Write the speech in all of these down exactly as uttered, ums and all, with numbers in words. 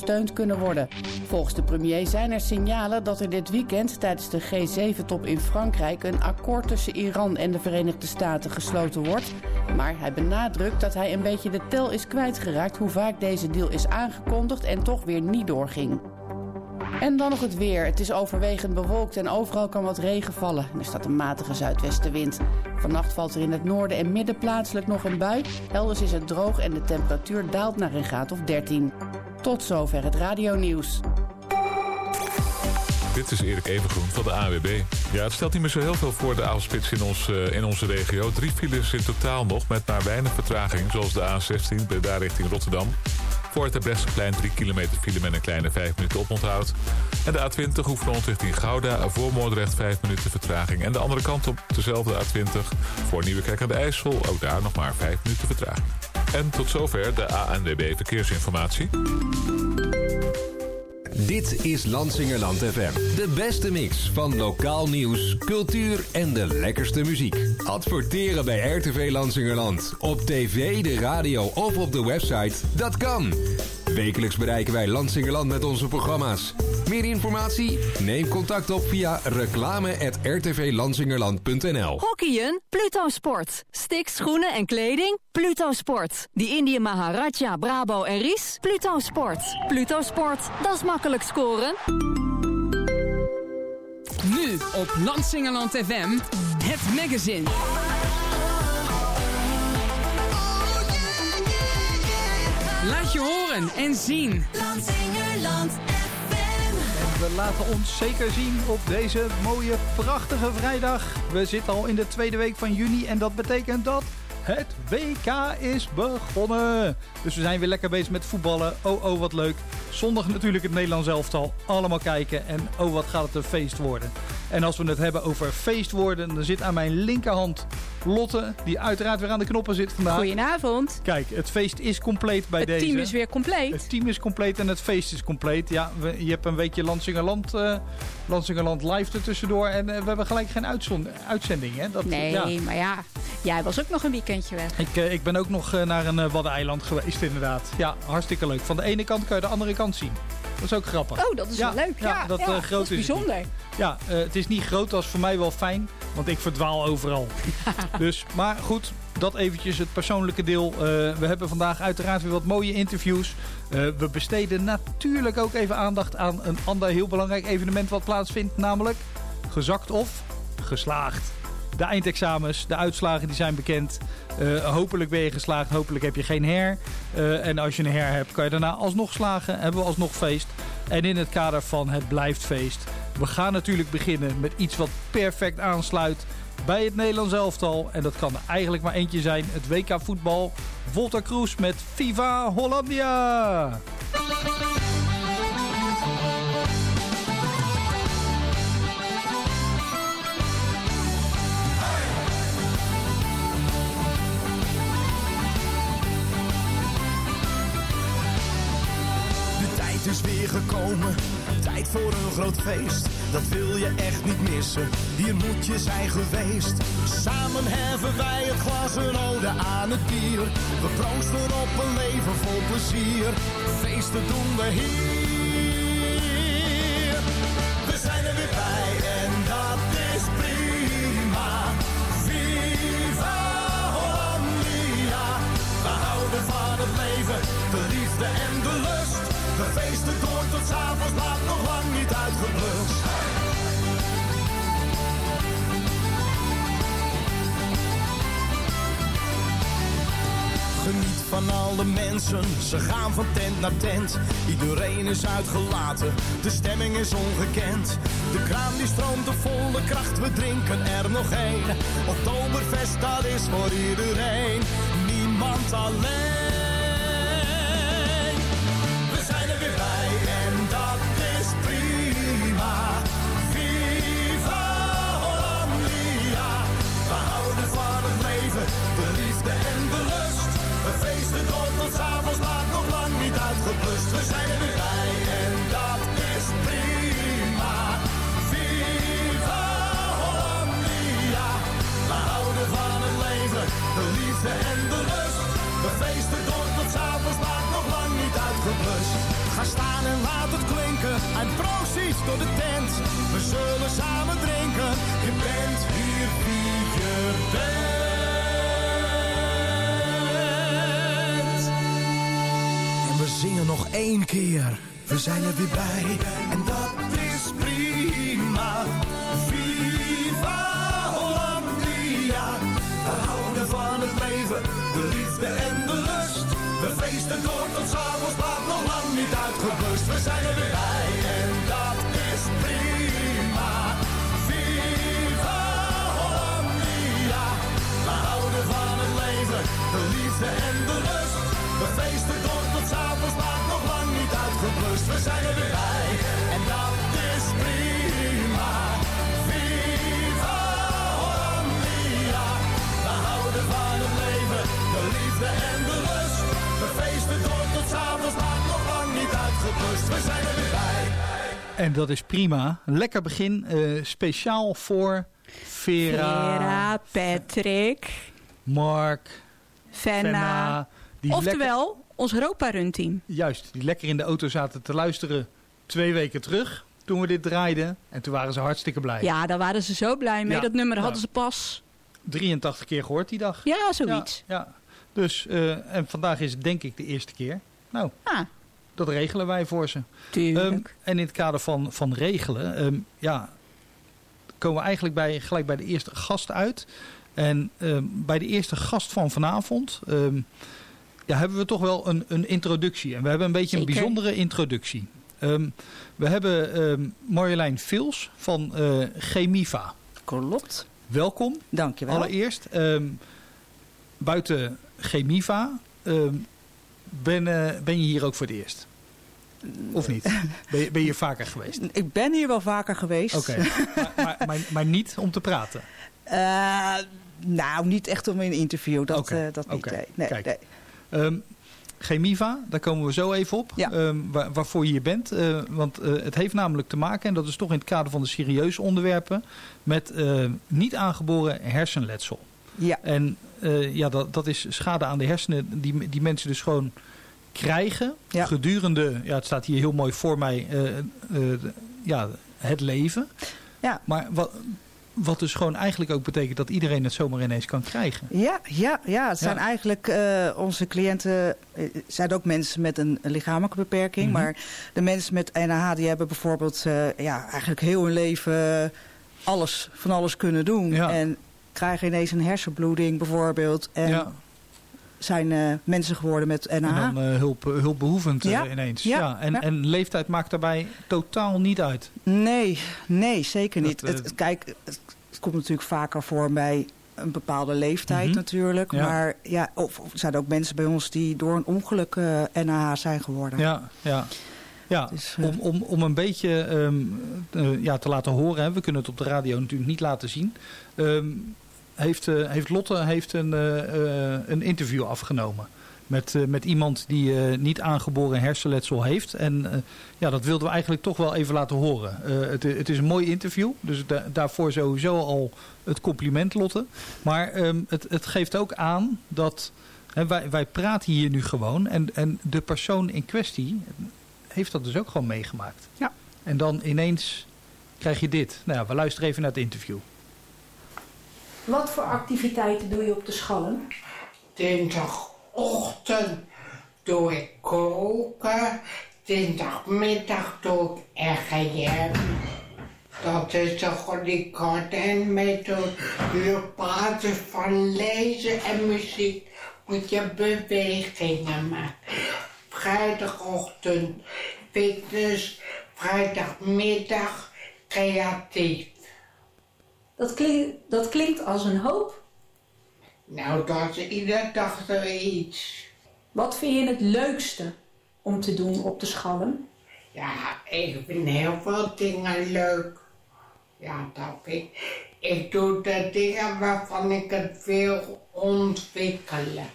ondersteund kunnen worden. Volgens de premier zijn er signalen dat er dit weekend tijdens de G zeven top in Frankrijk een akkoord tussen Iran en de Verenigde Staten gesloten wordt. Maar hij benadrukt dat hij een beetje de tel is kwijtgeraakt hoe vaak deze deal is aangekondigd en toch weer niet doorging. En dan nog het weer. Het is overwegend bewolkt en overal kan wat regen vallen. Er staat een matige zuidwestenwind. Vannacht valt er in het noorden en midden plaatselijk nog een bui. Elders is het droog en de temperatuur daalt naar een graad of dertien. Tot zover het radionieuws. Dit is Erik Evengroen van de A W B. Ja, het stelt niet meer zo heel veel voor de avondspits in, ons, uh, in onze regio. Drie files in totaal nog, met maar weinig vertraging. Zoals de A zestien, daar richting Rotterdam. Voor het Terbrechtseplein drie kilometer file met een kleine vijf minuten oponthoud. En de A twintig, Hoefrond richting Gouda. Voor Moordrecht vijf minuten vertraging. En de andere kant op dezelfde A twintig. Voor Nieuwekerk aan de IJssel, ook daar nog maar vijf minuten vertraging. En tot zover de A N W B Verkeersinformatie. Dit is Lansingerland F M. De beste mix van lokaal nieuws, cultuur en de lekkerste muziek. Adverteren bij R T V Lansingerland. Op tv, de radio of op de website. Dat kan. Wekelijks bereiken wij Lansingerland met onze programma's. Meer informatie? Neem contact op via reclame at r t v lansingerland punt n l. Hockeyen? Pluto Sport. Sticks, schoenen en kleding? Pluto Sport. Die Indië Maharaja, Brabo en Ries? Pluto Sport. Pluto Sport, dat is makkelijk scoren. Nu op Lansingerland F M, het magazine. Laat je horen en zien. Lansingerland F M. En we laten ons zeker zien op deze mooie, prachtige vrijdag. We zitten al in de tweede week van juni en dat betekent dat het W K is begonnen. Dus we zijn weer lekker bezig met voetballen. Oh, oh, wat leuk. Zondag natuurlijk het Nederlands elftal. Allemaal kijken. En oh, wat gaat het een feest worden. En als we het hebben over feestwoorden, dan zit aan mijn linkerhand Lotte, die uiteraard weer aan de knoppen zit vandaag. Goedenavond. Kijk, het feest is compleet bij het deze. Het team is weer compleet. Het team is compleet en het feest is compleet. Ja, we, je hebt een weekje Lansingerland, uh, Lansingerland live ertussendoor. En uh, we hebben gelijk geen uitzond, uitzending. Hè? Dat, nee, ja. maar ja, jij was ook nog een weekendje weg. Ik, uh, ik ben ook nog uh, naar een uh, Waddeneiland geweest inderdaad. Ja, hartstikke leuk. Van de ene kant kan je de andere kant zien. Dat is ook grappig. Oh, dat is ja, wel leuk. Ja, ja, dat, ja, uh, groot dat is bijzonder. Is ja, uh, het is niet groot, dat is voor mij wel fijn. Want ik verdwaal overal. Dus, maar goed, dat eventjes het persoonlijke deel. Uh, we hebben vandaag uiteraard weer wat mooie interviews. Uh, we besteden natuurlijk ook even aandacht aan een ander heel belangrijk evenement wat plaatsvindt. Namelijk gezakt of geslaagd. De eindexamens, de uitslagen die zijn bekend. Uh, hopelijk ben je geslaagd, hopelijk heb je geen her. Uh, en als je een her hebt, kan je daarna alsnog slagen. Hebben we alsnog feest. En in het kader van het blijft feest. We gaan natuurlijk beginnen met iets wat perfect aansluit bij het Nederlands elftal. En dat kan er eigenlijk maar eentje zijn. Het W K voetbal. Volta Kroes met Viva Hollandia! Het is weer gekomen, tijd voor een groot feest. Dat wil je echt niet missen, hier moet je zijn geweest. Samen heffen wij het glas, een ode aan het bier. We proosten op een leven vol plezier. Feesten doen we hier. We zijn er weer bij en dat is prima. Viva Hollandia. We houden van het leven, de liefde en de lust. We feesten door tot 's avonds laat, nog lang niet uitgeblust. Geniet van alle mensen, ze gaan van tent naar tent. Iedereen is uitgelaten, de stemming is ongekend. De kraan die stroomt op volle kracht, we drinken er nog één. Oktoberfest, dat is voor iedereen, niemand alleen. En dat is prima. Viva Hollandia. We houden van het leven, de liefde en de lust. We feesten door tot 's avonds laat, nog lang niet uitgeblust. We zijn er weer bij en dat is prima. Viva Hollandia. We houden van het leven, de liefde en de lust. We feesten door aan en laat het klinken. En proost door de tent, we zullen samen drinken. Je bent hier wie je bent. En we zingen nog één keer, we zijn er weer bij. En dat is prima. Viva Hollandia. We houden van het leven, de liefde en de lust. We feesten door tot 's avonds laat, nog lang niet uitgeblust. We zijn er weer bij en dat is prima. Viva Hollandia. We houden van het leven, de liefde en de lust. We feesten door tot 's avonds laat, nog lang niet uitgeblust. We zijn er weer bij en dat is prima. Viva Hollandia. We houden van het leven, de liefde en de lust. We feesten door tot 's avonds laat, nog lang niet uitgeblust. We zijn er weer bij. En dat is prima. Lekker begin. Uh, speciaal voor Vera, Vera, Patrick, Mark, Fenna. Fenna. Die Oftewel, lekker, ons Europa-run-team. juist, die lekker in de auto zaten te luisteren twee weken terug. Toen we dit draaiden. En toen waren ze hartstikke blij. Ja, daar waren ze zo blij mee. Ja, Dat nummer ja. hadden ze pas. drieëntachtig keer gehoord die dag. Ja, zoiets. Ja, ja. Dus, uh, en vandaag is het denk ik de eerste keer. Nou, Ah, dat regelen wij voor ze. tuurlijk. Um, en in het kader van, van regelen, um, ja, komen we eigenlijk bij, gelijk bij de eerste gast uit. En um, bij de eerste gast van vanavond um, ja, hebben we toch wel een, een introductie. En we hebben een beetje Zeker. een bijzondere introductie. Um, we hebben um, Marjolein Vils van uh, Chemiva. Klopt. Welkom. Dankjewel. Allereerst, um, buiten Chemiva, um, ben, uh, ben je hier ook voor het eerst? Of niet? Ben je, ben je hier vaker geweest? Ik ben hier wel vaker geweest. Oké, okay. maar, maar, maar, maar niet om te praten? Uh, nou, niet echt om een interview. Dat, okay. uh, dat niet. Okay. Nee, Kijk. nee. Um, Chemiva, daar komen we zo even op. Ja. Um, waar, waarvoor je hier bent. Uh, want uh, het heeft namelijk te maken, en dat is toch in het kader van de serieuze onderwerpen, met uh, niet aangeboren hersenletsel. Ja. En uh, ja, dat, dat is schade aan de hersenen die, die mensen dus gewoon krijgen. Ja. Gedurende, ja, het staat hier heel mooi voor mij, uh, uh, ja, het leven. Ja. Maar wat, wat dus gewoon eigenlijk ook betekent dat iedereen het zomaar ineens kan krijgen. Ja, ja, ja. Het zijn Ja. eigenlijk uh, onze cliënten, uh, zijn ook mensen met een, een lichamelijke beperking. Mm-hmm. Maar de mensen met N A H die hebben bijvoorbeeld uh, ja, eigenlijk heel hun leven alles, van alles kunnen doen. Ja. En krijgen ineens een hersenbloeding bijvoorbeeld. En Ja. zijn uh, mensen geworden met N A H. En dan uh, hulp, hulpbehoevend uh, Ja. ineens. Ja. Ja. En, Ja. en leeftijd maakt daarbij totaal niet uit. Nee, nee, zeker niet. Dat, uh, het, kijk, het, het komt natuurlijk vaker voor bij een bepaalde leeftijd Mm-hmm. natuurlijk. Ja. Maar ja, of, of er zijn ook mensen bij ons die door een ongeluk uh, N A H zijn geworden. Ja, ja. Ja, Dus, uh, om, om, om een beetje um, uh, ja, te laten horen. Hè. We kunnen het op de radio natuurlijk niet laten zien. Um, heeft, uh, heeft Lotte heeft een, uh, uh, een interview afgenomen. Met, uh, met iemand die uh, niet aangeboren hersenletsel heeft. En uh, ja, dat wilden we eigenlijk toch wel even laten horen. Uh, het, het is een mooi interview. Dus da- daarvoor sowieso al het compliment, Lotte. Maar um, het, het geeft ook aan dat hè, wij, wij praten hier nu gewoon. En, en de persoon in kwestie heeft dat dus ook gewoon meegemaakt. Ja. En dan ineens krijg je dit. Nou ja, we luisteren even naar het interview. Wat voor activiteiten doe je op de Schallen? Dinsdagochtend doe ik koken. Dinsdagmiddag doe ik R G M. Dat is de Gordon-Gordon-methode. Op basis van lezen en muziek moet je bewegingen maken. Vrijdagochtend fitness, vrijdagmiddag creatief. Dat, klink, dat klinkt als een hoop. Nou, dat is iedere dag zoiets. Wat vind je het leukste om te doen op de Schallen? Ja, ik vind heel veel dingen leuk. Ja, dat vind ik. Ik doe de dingen waarvan ik het wil ontwikkelen.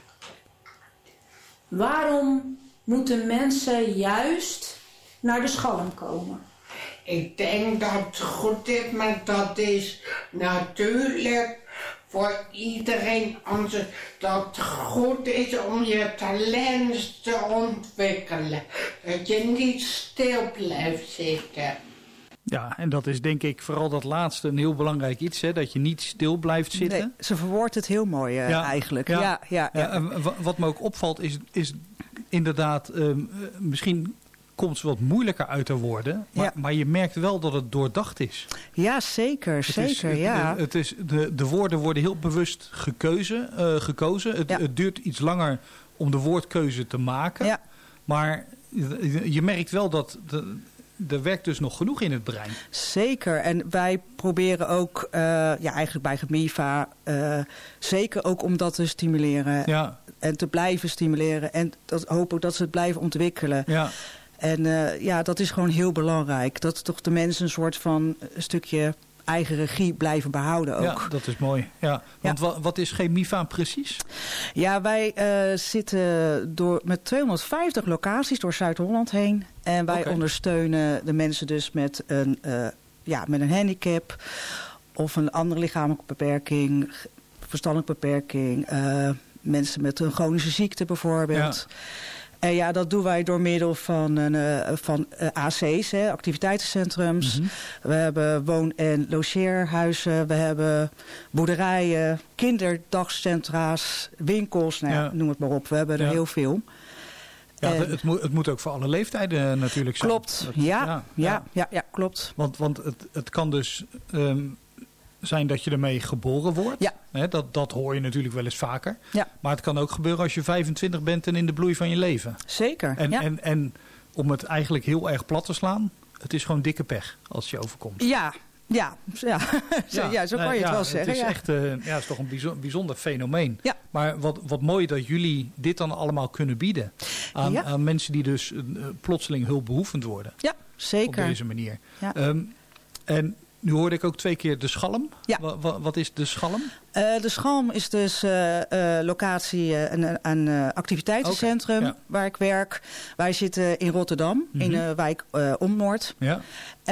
Waarom moeten mensen juist naar de Schallen komen? Ik denk dat het goed is, maar dat is natuurlijk voor iedereen onze, dat het goed is om je talent te ontwikkelen. Dat je niet stil blijft zitten. Ja, en dat is denk ik vooral dat laatste een heel belangrijk iets. Hè? Dat je niet stil blijft zitten. Nee, ze verwoordt het heel mooi uh, ja, eigenlijk. Ja, ja, ja, ja. ja en wat me ook opvalt is, is inderdaad, um, misschien komt ze wat moeilijker uit te woorden. Maar, ja. maar je merkt wel dat het doordacht is. Ja, zeker. Het zeker is, ja. Het, het is, de, de woorden worden heel bewust gekeuze, uh, gekozen. Het, ja. het duurt iets langer om de woordkeuze te maken. Ja. Maar je, je merkt wel dat... De, er werkt dus nog genoeg in het brein. Zeker. En wij proberen ook, uh, ja, eigenlijk bij Gemiva, uh, zeker ook om dat te stimuleren. Ja. En te blijven stimuleren. En dat hoop ik dat ze het blijven ontwikkelen. Ja. En uh, ja, dat is gewoon heel belangrijk. Dat toch de mensen een soort van een stukje eigen regie blijven behouden ook. Ja, dat is mooi. Ja. Want ja. wat, wat is Gemiva precies? Ja, wij uh, zitten door, met tweehonderdvijftig locaties door Zuid-Holland heen. En wij okay. ondersteunen de mensen dus met een, uh, ja, met een handicap of een andere lichamelijke beperking, verstandelijke beperking, uh, mensen met een chronische ziekte bijvoorbeeld. Ja. En ja, dat doen wij door middel van, uh, van uh, A C's, hè, activiteitencentrums. Mm-hmm. We hebben woon- en logeerhuizen. We hebben boerderijen, kinderdagcentra's, winkels. Nou ja, ja. Noem het maar op. We hebben er ja. heel veel. Ja, en, het, moet, het moet ook voor alle leeftijden natuurlijk zijn. Klopt, dat, ja, ja, ja, ja, ja, klopt. Want, want het, het kan dus... Um, zijn dat je ermee geboren wordt. Ja. He, dat, dat hoor je natuurlijk wel eens vaker. Ja. Maar het kan ook gebeuren als je vijfentwintig bent en in de bloei van je leven. Zeker. En, ja. en, en om het eigenlijk heel erg plat te slaan, het is gewoon dikke pech als je overkomt. Ja, ja, ja. ja, ja zo kan je het ja, wel zeggen. Het is ja. echt uh, ja, het is toch een bijzonder, bijzonder fenomeen. Ja. Maar wat, wat mooi dat jullie dit dan allemaal kunnen bieden aan, ja. aan mensen die dus uh, plotseling hulpbehoevend worden. Ja, zeker. Op deze manier. Ja. Um, en nu hoorde ik ook twee keer de Schalm. Ja. Wat, wat is de Schalm? Uh, de Schalm is dus uh, uh, locatie, uh, een, een uh, activiteitencentrum okay, ja. waar ik werk. Wij zitten in Rotterdam, mm-hmm. in de wijk uh, Omnoord. Ja.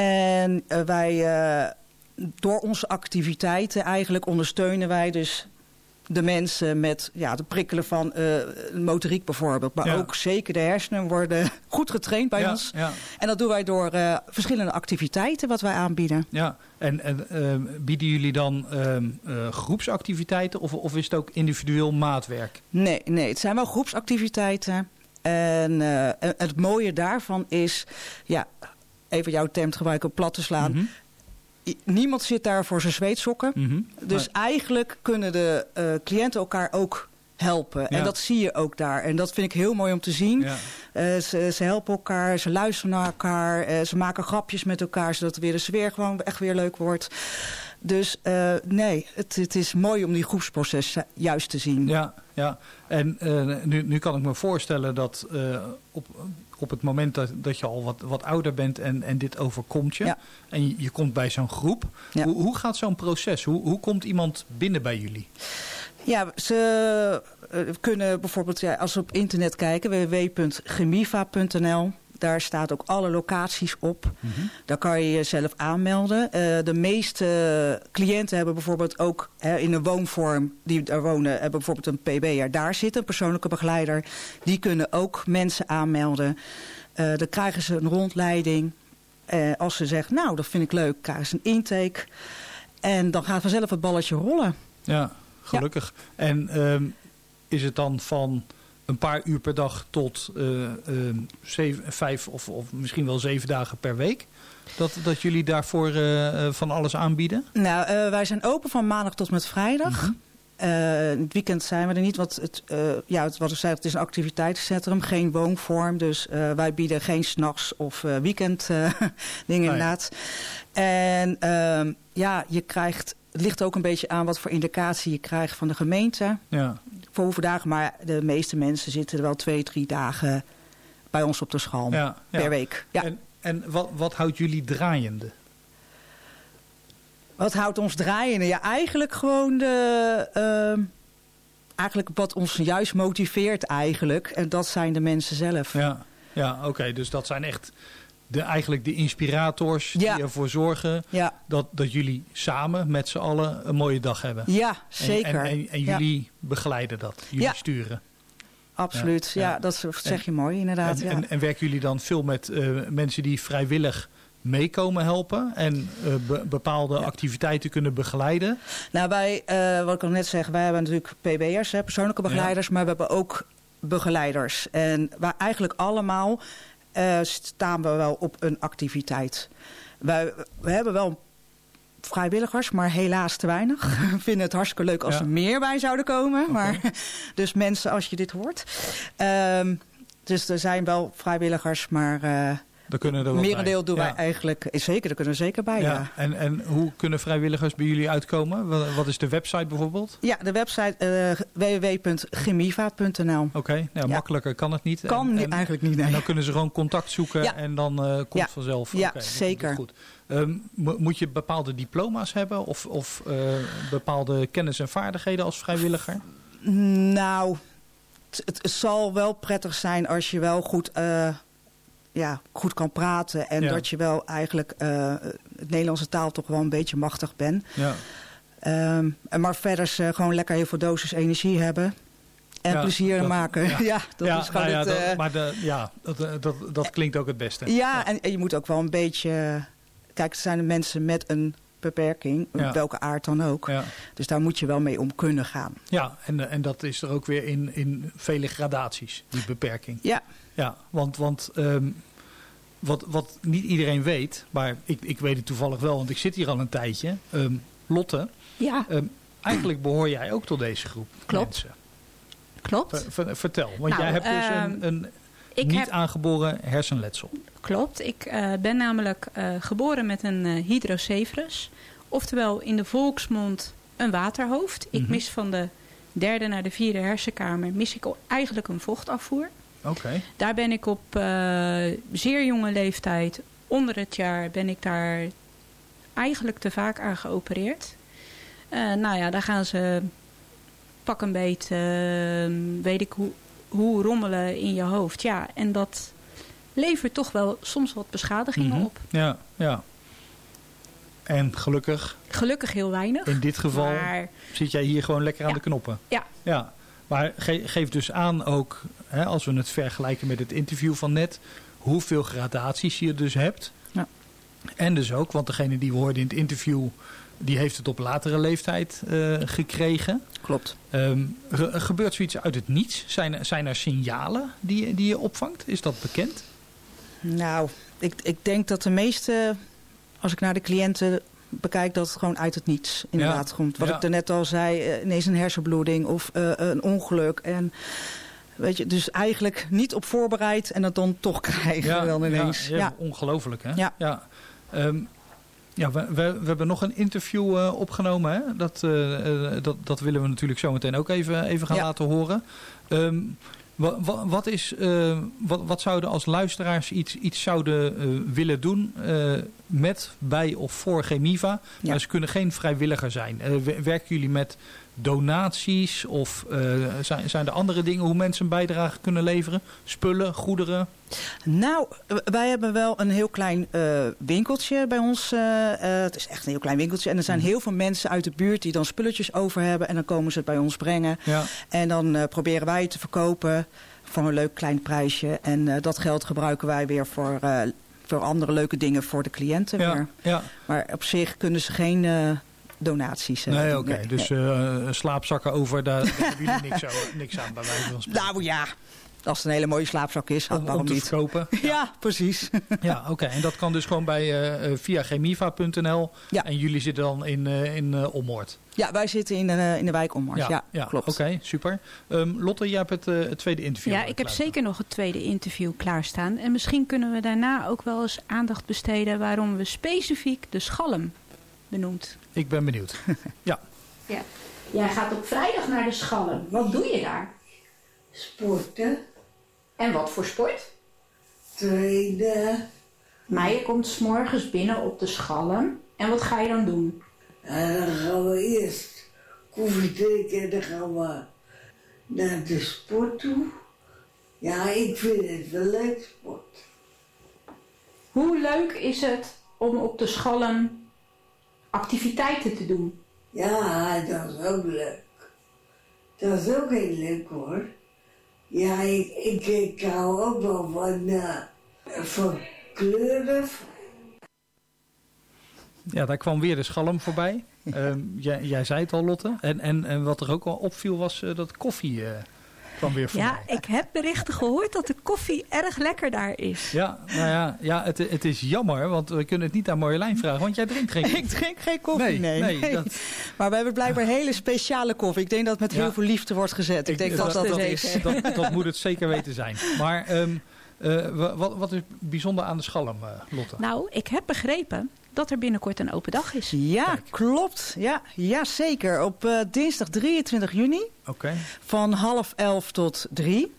En uh, wij, uh, door onze activiteiten eigenlijk ondersteunen wij dus de mensen met ja, het prikkelen van uh, motoriek bijvoorbeeld. Maar ja. ook zeker de hersenen worden goed getraind bij ja, ons. Ja. En dat doen wij door uh, verschillende activiteiten wat wij aanbieden. Ja, en, en uh, bieden jullie dan uh, uh, groepsactiviteiten of, of is het ook individueel maatwerk? Nee, nee, het zijn wel groepsactiviteiten. En uh, het mooie daarvan is, ja, even jouw term te gebruiken, plat te slaan. Mm-hmm. Niemand zit daar voor zijn zweetsokken. Mm-hmm. Dus maar... eigenlijk kunnen de uh, cliënten elkaar ook helpen. Ja. En dat zie je ook daar. En dat vind ik heel mooi om te zien. Ja. Uh, ze, ze helpen elkaar, ze luisteren naar elkaar. Uh, ze maken grapjes met elkaar, zodat weer de sfeer gewoon echt weer leuk wordt. Dus uh, nee, het, het is mooi om die groepsproces juist te zien. Ja, ja. En uh, nu, nu kan ik me voorstellen dat uh, op... op het moment dat, dat je al wat, wat ouder bent en, en dit overkomt je. Ja. En je, je komt bij zo'n groep. Ja. Hoe, hoe gaat zo'n proces? Hoe, hoe komt iemand binnen bij jullie? Ja, ze uh, kunnen bijvoorbeeld, ja, als we op internet kijken, w w w punt gemiva punt n l. Daar staat ook alle locaties op. Mm-hmm. Daar kan je jezelf aanmelden. Uh, de meeste cliënten hebben bijvoorbeeld ook hè, in een woonvorm die daar wonen, hebben bijvoorbeeld een P B'er daar zitten, een persoonlijke begeleider. Die kunnen ook mensen aanmelden. Uh, dan krijgen ze een rondleiding. Uh, als ze zeggen, nou, dat vind ik leuk, krijgen ze een intake. En dan gaat vanzelf het balletje rollen. Ja, gelukkig. Ja. En um, is het dan van een paar uur per dag tot uh, uh, zeven, vijf of, of misschien wel zeven dagen per week? Dat, dat jullie daarvoor uh, van alles aanbieden? Nou, uh, wij zijn open van maandag tot met vrijdag. Mm-hmm. Uh, in het weekend zijn we er niet. Want het, uh, ja, het, wat ik zei, het is een activiteitscentrum, geen woonvorm. Dus uh, wij bieden geen 's nachts of uh, weekend uh, dingen nee. inderdaad. En uh, ja, je krijgt... Het ligt ook een beetje aan wat voor indicatie je krijgt van de gemeente. Ja. Voor hoeveel dagen, maar de meeste mensen zitten er wel twee, drie dagen bij ons op de Schalm ja, per ja. week. Ja. En, en wat, wat houdt jullie draaiende? Wat houdt ons draaiende? Ja, eigenlijk gewoon de... Uh, eigenlijk wat ons juist motiveert eigenlijk. En dat zijn de mensen zelf. Ja, ja oké. Okay. Dus dat zijn echt de, eigenlijk de inspirators Ja. die ervoor zorgen Ja. dat, dat jullie samen met z'n allen een mooie dag hebben. Ja, zeker. En, en, en, en Ja. jullie begeleiden dat, jullie Ja. sturen. Absoluut, ja, Ja. dat zeg je mooi inderdaad. En, ja. en, en werken jullie dan veel met uh, mensen die vrijwillig meekomen helpen en uh, be- bepaalde Ja. activiteiten kunnen begeleiden? Nou, wij, uh, wat ik al net zeg, wij hebben natuurlijk P B'ers, hè, persoonlijke begeleiders, ja. maar we hebben ook begeleiders. En wij eigenlijk allemaal uh, staan we wel op een activiteit. Wij, we hebben wel vrijwilligers, maar helaas te weinig. We vinden het hartstikke leuk als Ja. er meer bij zouden komen. Okay. Maar, dus mensen, als je dit hoort. Um, dus er zijn wel vrijwilligers, maar uh, Daar kunnen er wel merendeel bij. doen Ja. wij eigenlijk. Zeker, daar kunnen we zeker bij, ja. Ja. En, en hoe kunnen vrijwilligers bij jullie uitkomen? Wat, wat is de website bijvoorbeeld? Ja, de website uh, w w w punt gemiva punt n l. Oké, okay. nou, Ja. makkelijker kan het niet. Kan en, niet, en, eigenlijk niet, nee. En dan kunnen ze gewoon contact zoeken Ja. en dan uh, komt Ja. vanzelf. Ja, okay, zeker. Goed. Um, mo- moet je bepaalde diploma's hebben of, of uh, bepaalde kennis en vaardigheden als vrijwilliger? Nou, het, het zal wel prettig zijn als je wel goed, uh, ja, goed kan praten. En Ja. dat je wel eigenlijk uh, het Nederlandse taal toch wel een beetje machtig bent. Ja. Um, maar verder uh, gewoon lekker heel veel dosis energie hebben. En Ja, plezier dat- maken. ja. Ja, dat ja, is gewoon nou ja, het... dat, uh, maar de, ja, dat, dat, dat, dat klinkt ook het beste. ja, en, en je moet ook wel een beetje... Kijk, er zijn er mensen met een beperking, Ja. welke aard dan ook. Ja. Dus daar moet je wel mee om kunnen gaan. Ja, en, en dat is er ook weer in, in vele gradaties, die beperking. Ja. Ja, want, want um, wat, wat niet iedereen weet, maar ik, ik weet het toevallig wel, want ik zit hier al een tijdje. Um, Lotte, Ja, um, eigenlijk behoor jij ook tot deze groep Klopt. mensen. klopt. Ver- ver- vertel, want Nou, jij hebt dus ehm, een, een Ik niet heb, aangeboren hersenletsel. klopt. Ik uh, ben namelijk uh, geboren met een uh, hydrocephalus. Oftewel in de volksmond een waterhoofd. Ik Mhm. mis van de derde naar de vierde hersenkamer mis ik al eigenlijk een vochtafvoer. Oké. Okay. Daar ben ik op uh, zeer jonge leeftijd, onder het jaar, ben ik daar eigenlijk te vaak aan geopereerd. Uh, nou ja, daar gaan ze pak een beet, uh, weet ik hoe, hoe rommelen in je hoofd. Ja, en dat levert toch wel soms wat beschadigingen Mhm. op. Ja, ja. En gelukkig, Gelukkig heel weinig. in dit geval, Maar zit jij hier gewoon lekker aan Ja. de knoppen. ja, Ja, maar ge- geef dus aan ook, hè, als we het vergelijken met het interview van net, hoeveel gradaties je dus hebt. Ja. En dus ook, want degene die we hoorden in het interview, die heeft het op latere leeftijd uh, gekregen. Klopt. Um, ge- gebeurt zoiets uit het niets? Zijn, er- zijn er signalen die, die je opvangt? Is dat bekend? Nou, ik, ik denk dat de meeste, als ik naar de cliënten bekijk, dat het gewoon uit het niets inderdaad Ja. komt. Wat Ja. ik daarnet al zei, uh, ineens een hersenbloeding of uh, een ongeluk. En weet je, dus eigenlijk niet op voorbereid en dat dan toch krijgen we dan ineens. Ja, Ja, ja. Ongelooflijk, hè? Ja. ja. Um, ja, we, we, we hebben nog een interview uh, opgenomen. Hè? Dat, uh, uh, dat, dat willen we natuurlijk zo meteen ook even, even gaan Ja. laten horen. Um, wat, wat, is, uh, wat, wat zouden als luisteraars iets, iets zouden uh, willen doen uh, met, bij of voor Gemiva? Ja. Maar ze kunnen geen vrijwilliger zijn. Uh, werken jullie met donaties of uh, zijn, zijn er andere dingen hoe mensen een bijdrage kunnen leveren? Spullen, goederen? Nou, wij hebben wel een heel klein uh, winkeltje bij ons. Uh, uh, het is echt een heel klein winkeltje. En er zijn heel veel mensen uit de buurt die dan spulletjes over hebben. En dan komen ze het bij ons brengen. Ja. En dan uh, proberen wij het te verkopen voor een leuk klein prijsje. En uh, dat geld gebruiken wij weer voor, uh, voor andere leuke dingen voor de cliënten. Ja, weer. ja. Maar op zich kunnen ze geen uh, donaties uh, Nee, doen. oké. Okay. Dus uh, slaapzakken over, daar, daar hebben jullie niks, over, niks aan bij wijze van spreken. Nou ja, als het een hele mooie slaapzak is, om, waarom om te niet? verkopen. Ja, ja precies. Ja, oké. Okay. En dat kan dus gewoon bij uh, via gemiva punt n l. Ja. En jullie zitten dan in, uh, in uh, Ommoord. Ja, wij zitten in de, in de wijk Ommoord. Ja, ja, ja, klopt. Oké, okay, super. Um, Lotte, jij hebt het, uh, het tweede interview. Ja, ik heb zeker nog het tweede interview klaarstaan. En misschien kunnen we daarna ook wel eens aandacht besteden waarom we specifiek de schalm benoemd. Ik ben benieuwd. Ja. Ja. Jij gaat op vrijdag naar de Schalm. Wat doe je daar? Sporten, En wat voor sport? trainen. Maar je komt 's morgens binnen op de Schalm. En wat ga je dan doen? En dan gaan we eerst koffie drinken en dan gaan we naar de sport toe. Ja, ik vind het wel leuk sport. Hoe leuk is het om op de Schalm activiteiten te doen? Ja, dat is ook leuk. Dat is ook heel leuk hoor. Ja, ik, ik, ik hou ook wel van, uh, van kleuren. Ja, daar kwam weer de Schalm voorbij. um, jij, jij zei het al, Lotte. En, en, en wat er ook al opviel was uh, dat koffie uh, kwam weer voorbij. Ja, ik heb berichten gehoord dat de koffie erg lekker daar is. Ja, nou ja, ja het, het is jammer, want we kunnen het niet aan Marjolein vragen, want jij drinkt geen koffie. Ik drink geen koffie, nee. nee, nee. Dat... Maar we hebben blijkbaar hele speciale koffie. Ik denk dat het met heel Ja. veel liefde wordt gezet. Ik, ik denk dat dat, dat, dat is. Dat, dat moet het zeker weten zijn. Maar um, uh, wat, wat is bijzonder aan de Schalm, uh, Lotte? Nou, ik heb begrepen dat er binnenkort een open dag is. Ja, Kijk. klopt. Ja, ja, zeker. Op uh, dinsdag drieëntwintig juni. Oké. Okay. Van half elf tot drie.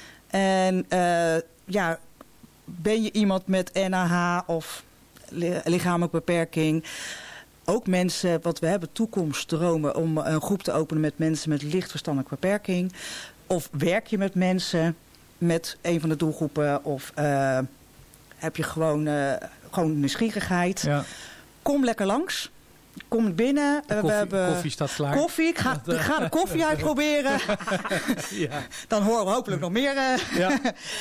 En uh, ja, ben je iemand met N A H of li- lichamelijke beperking? Ook mensen, wat we hebben, toekomstdromen om een groep te openen met mensen met licht verstandelijke beperking. Of werk je met mensen met een van de doelgroepen? Of uh, heb je gewoon, uh, gewoon nieuwsgierigheid? Ja. Kom lekker langs. Kom binnen. De koffie, we hebben koffie staat klaar. Koffie. Ik ga, ik ga de koffie uitproberen. Ja. Dan horen we hopelijk nog meer. Uh. Ja.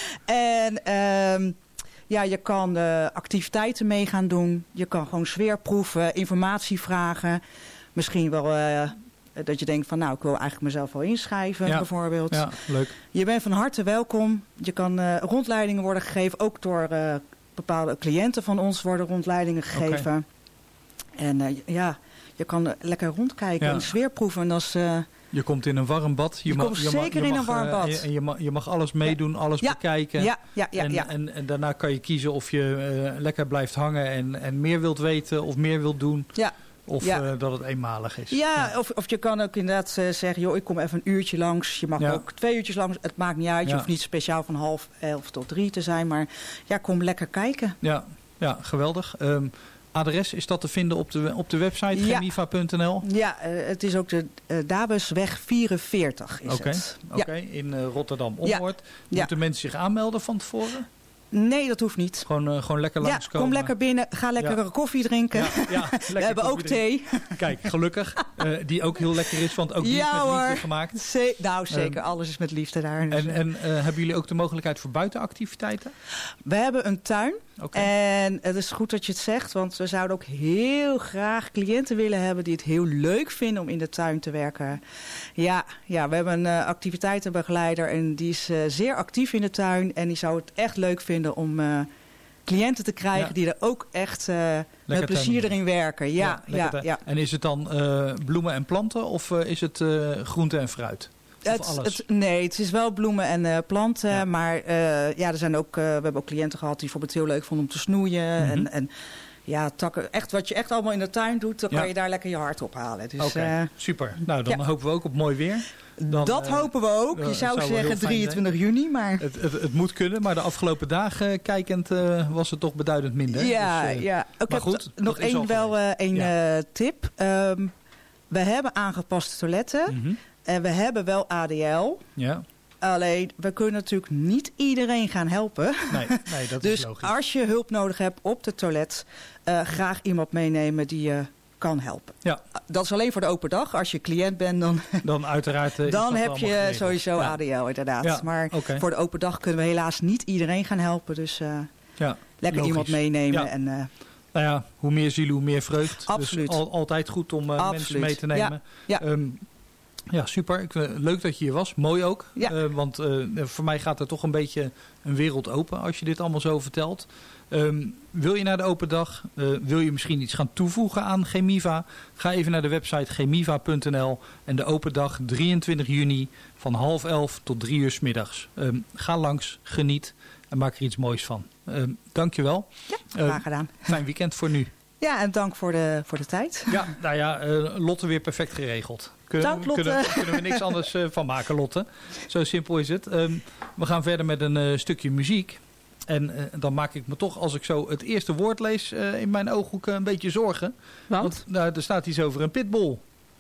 En uh, ja, je kan uh, activiteiten mee gaan doen. Je kan gewoon sfeer proeven, informatie vragen. Misschien wel uh, dat je denkt van nou, ik wil eigenlijk mezelf wel inschrijven Ja. bijvoorbeeld. Ja, leuk. Je bent van harte welkom. Je kan uh, rondleidingen worden gegeven. Ook door uh, bepaalde cliënten van ons worden rondleidingen gegeven. Okay. En uh, ja, je kan lekker rondkijken Ja. en sfeer proeven. En dat is, uh, Je komt in een warm bad. Je, je mag, komt je zeker mag, je in mag, een warm uh, bad. En je, je, mag, je mag alles meedoen, ja. alles ja. bekijken. Ja, ja, ja, en, ja. en, en daarna kan je kiezen of je uh, lekker blijft hangen en, en meer wilt weten of meer wilt doen. Ja. Of ja. uh, dat het eenmalig is. Ja, ja. Of, of je kan ook inderdaad uh, zeggen, joh, ik kom even een uurtje langs. Je mag ja. ook twee uurtjes langs. Het maakt niet uit. Je ja. hoeft niet speciaal van half elf tot drie te zijn. Maar ja, kom lekker kijken. Ja, ja geweldig. Um, adres, is dat te vinden op de, op de website ja. chemiva punt n l? Ja, uh, het is ook de uh, Dabusweg vierenveertig is okay. het. Oké, okay. ja. in uh, Rotterdam-Ommoord. Ja. Moeten ja. mensen zich aanmelden van tevoren? Nee, dat hoeft niet. Gewoon, uh, gewoon lekker langskomen. Ja, kom lekker binnen. Ga lekker ja. koffie drinken. Ja, ja, we hebben ook thee. Drinken. Kijk, gelukkig. Uh, die ook heel lekker is, want ook die ja, is met hoor. liefde gemaakt. Ze- nou, zeker. Um, Alles is met liefde daar. Dus. En, en uh, hebben jullie ook de mogelijkheid voor buitenactiviteiten? We hebben een tuin. Okay. En het is goed dat je het zegt, want we zouden ook heel graag cliënten willen hebben die het heel leuk vinden om in de tuin te werken. Ja, ja we hebben een uh, activiteitenbegeleider en die is uh, zeer actief in de tuin. En die zou het echt leuk vinden om uh, cliënten te krijgen ja. die er ook echt uh, met plezier erin werken. Ja, ja, ja, ja. En is het dan uh, bloemen en planten of uh, is het uh, groente en fruit? Het, het, nee, het is wel bloemen en uh, planten. Ja. Maar uh, ja, er zijn ook, uh, we hebben ook cliënten gehad die bijvoorbeeld heel leuk vonden om te snoeien. Mm-hmm. En, en ja, takken, echt wat je echt allemaal in de tuin doet, dan ja. kan je daar lekker je hart ophalen. Dus, Oké, okay. uh, super. Nou, dan ja. hopen we ook op mooi weer. Dan, dat uh, hopen we ook. Je zou, zou zeggen drieëntwintig juni, maar... Het, het, het moet kunnen, maar de afgelopen dagen kijkend uh, was het toch beduidend minder. Ja, dus, uh, ja. Ik heb goed, nog één wel uh, een ja. uh, tip. Um, we hebben aangepaste toiletten. Mm-hmm. En we hebben wel A D L. Ja. Alleen, we kunnen natuurlijk niet iedereen gaan helpen. Nee, nee dat dus is logisch. Dus als je hulp nodig hebt op het toilet, uh, graag iemand meenemen die je kan helpen. Ja. Dat is alleen voor de open dag. Als je cliënt bent, dan, dan, uiteraard, uh, dan heb je geregeld. sowieso ja. A D L inderdaad. Ja, maar okay. voor de open dag kunnen we helaas niet iedereen gaan helpen. Dus uh, ja, lekker logisch. iemand meenemen. Ja. En, uh, nou ja, hoe meer zielen, hoe meer vreugd. Absoluut. Dus al, altijd goed om uh, mensen mee te nemen. Ja. Ja. Um, Ja, super. Ik, uh, leuk dat je hier was. Mooi ook. Ja. Uh, want uh, voor mij gaat er toch een beetje een wereld open als je dit allemaal zo vertelt. Um, wil je naar de open dag? Uh, wil je misschien iets gaan toevoegen aan Chemiva? Ga even naar de website chemiva punt n l. En de open dag drieëntwintig juni van half elf tot drie uur 's middags. Um, ga langs, geniet en maak er iets moois van. Um, dankjewel. Ja, graag gedaan. Uh, fijn weekend voor nu. Ja, en dank voor de, voor de tijd. Ja, nou ja, uh, Lotte weer perfect geregeld. Kunnen, dank Lotte. Kunnen, kunnen we niks anders uh, van maken, Lotte. Zo simpel is het. Um, we gaan verder met een uh, stukje muziek. En uh, dan maak ik me toch, als ik zo het eerste woord lees, uh, in mijn ooghoek uh, een beetje zorgen. Want? Want nou, er staat iets over een pitbull.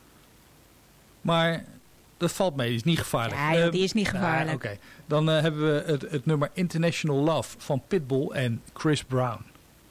Maar dat valt mee, die is niet gevaarlijk. Ja, joh, die is niet gevaarlijk. Uh, Oké, okay. Dan uh, hebben we het, het nummer International Love van Pitbull en Chris Brown.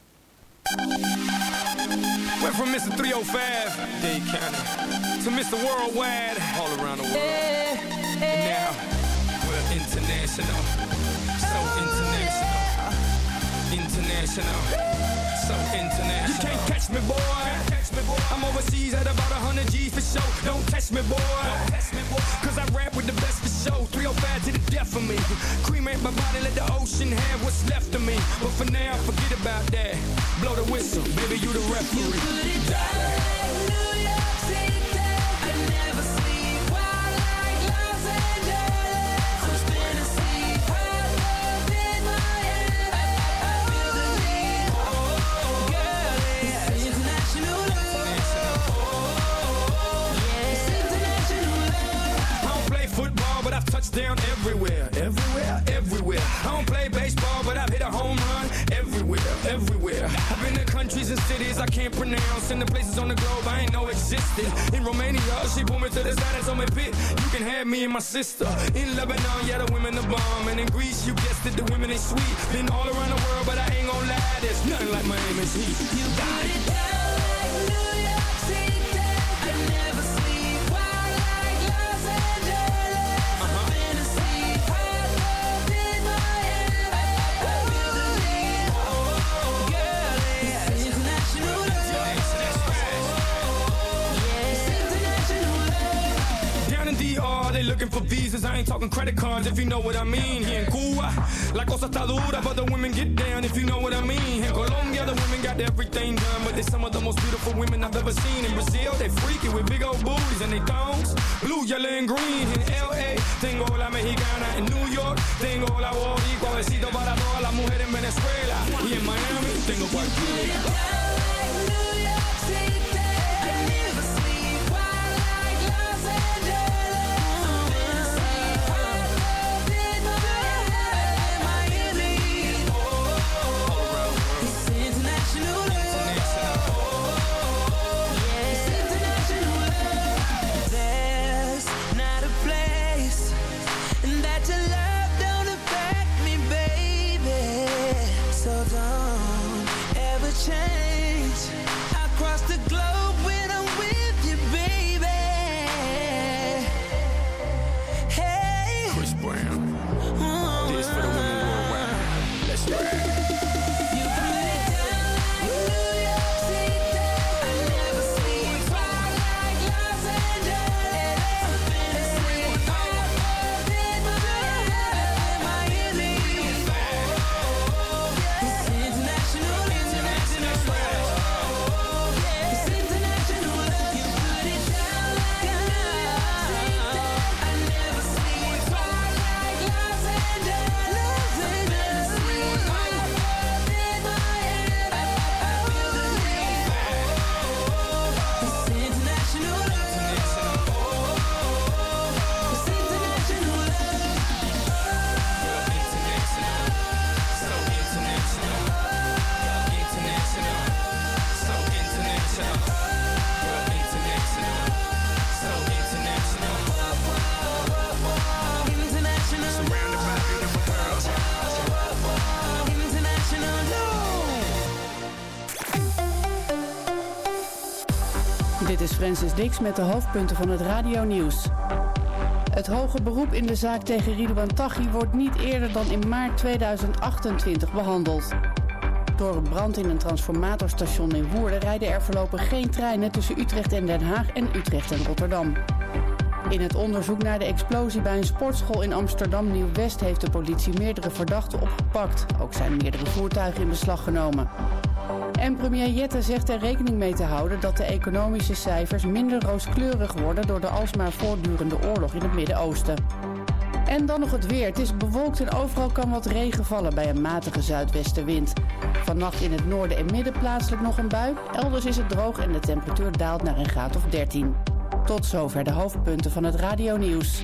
Went from Mister three oh five, Dade County, to Mister Worldwide, all around the world. And now, we're international. So international. International. So international. You can't catch me, boy. I'm overseas at about one hundred G's for show. Don't test me, boy. Cause I rap with the best for show. three oh five to the death of me. Cremate my body, let the ocean have what's left of me. But for now, forget about that. Blow the whistle, baby, you the referee. You put it down like New York City. I never sleep wild like Los Angeles. I'm spinning sleep, high love in my head. I feel the need, oh, girl, it's international love. It's international love. I don't play football, but I've touched down everywhere, everywhere, everywhere. I don't play baseball, but I've hit a home run everywhere, everywhere. I've been to countries and cities I can't pronounce, and the places on the globe I ain't know existed. In Romania, she pulled me to the side and told me, "Pit, you can have me and my sister." In Lebanon, yeah, the women are bomb, and in Greece, you guessed it, the women ain't sweet. Been all around the world, but I ain't gon' lie, there's nothing like Miami's heat. You got it down like New York City. I never sleep wild like Los Angeles. I'm finna sleep, high love in my head. I feel the need, oh, girl, it's international love. It's international love. Down in D R, they looking for visas. I ain't talking credit cards, if you know what I mean. Here in Cuba, la cosa está dura, but the women get down, if you know what I mean. In Colombia, the women got everything done, but they're some of the most beautiful women I've ever seen. In Brazil, they freaky with big old booties and they thongs, blue, yellow, and green. In L A, tengo la mexicana. In New York, tengo la boricua. Besito para todas las mujeres en Venezuela. Y en Miami, tengo cualquiera. Dit is Francis Dix met de hoofdpunten van het radionieuws. Het hoge beroep in de zaak tegen Ridouan Taghi wordt niet eerder dan in maart tweeduizend achtentwintig behandeld. Door een brand in een transformatorstation in Woerden rijden er voorlopig geen treinen tussen Utrecht en Den Haag en Utrecht en Rotterdam. In het onderzoek naar de explosie bij een sportschool in Amsterdam Nieuw-West heeft de politie meerdere verdachten opgepakt. Ook zijn meerdere voertuigen in beslag genomen. En premier Jette zegt er rekening mee te houden dat de economische cijfers minder rooskleurig worden door de alsmaar voortdurende oorlog in het Midden-Oosten. En dan nog het weer. Het is bewolkt en overal kan wat regen vallen bij een matige zuidwestenwind. Vannacht in het noorden en midden plaatselijk nog een bui. Elders is het droog en de temperatuur daalt naar een graad of dertien. Tot zover de hoofdpunten van het radionieuws.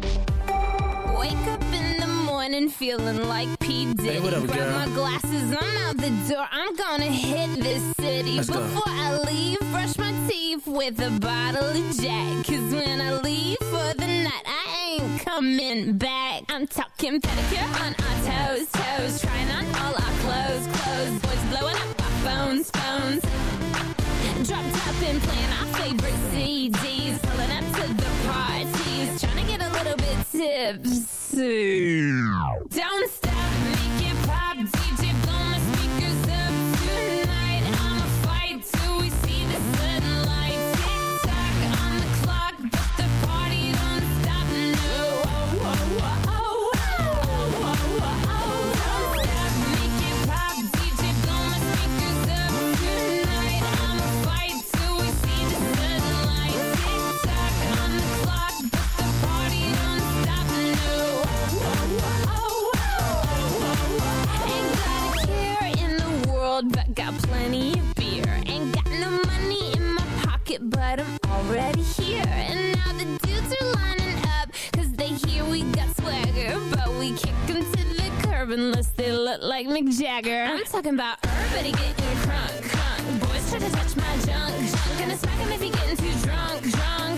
Wake up in the morning feeling like P. Diddy. Hey, what up, Grab girl? my glasses, I'm out the door. I'm gonna hit this city. Let's go. Before I leave, brush my teeth with a bottle of Jack. Cause when I leave for the night, I ain't coming back. I'm talking pedicure on our toes, toes. Trying on all our clothes, clothes. Boys blowing up our phones, phones. Dropped up and playing our favorite C Ds, pulling up to the parties, trying to get a little bit tipsy. Don't stop, make it pop, D J blow my speakers up tonight. I'ma fight till we see the sunlight. Tick tock on the clock, but the party don't stop. No, oh, oh, oh, oh, oh, oh, oh, oh. Don't stop, make it pop, D J blow my speakers up tonight. I'ma fight till we see the sunlight. Tick tock on the clock, but the party don't stop. No, oh, oh, oh, oh, oh, oh. Ain't got a care in the world, but got plenty of beer. Ain't got no money in my pocket, but I'm already here. And now the dudes are lining up, cause they hear we got swagger. But we kick them to the curb unless they look like Mick Jagger. I'm talking about everybody getting crunk, crunk. Boys try to touch my junk, junk. Gonna smack him if he getting too drunk, drunk.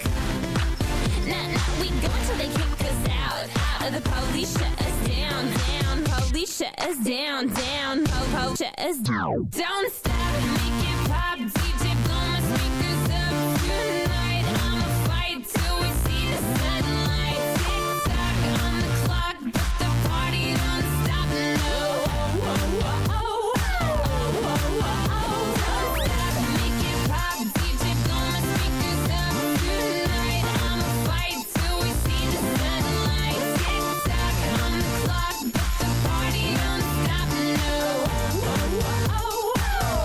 Nah, nah, we go until they kick us out, out. The police shut us down, down. Police shut us down, down. Po, po, shut us down. Don't stop, make it pop. D J blow my speakers up tonight. I'ma fight till we see the sunlight. Tick tock on the clock, but the party don't stop. No, oh, oh, oh, oh, oh, oh, oh, oh. Don't stop, make it pop. D J blow my speakers up tonight. I'ma fight till we see the sunlight. Tick tock on the clock, but the party don't stop. No, oh, oh, oh, oh,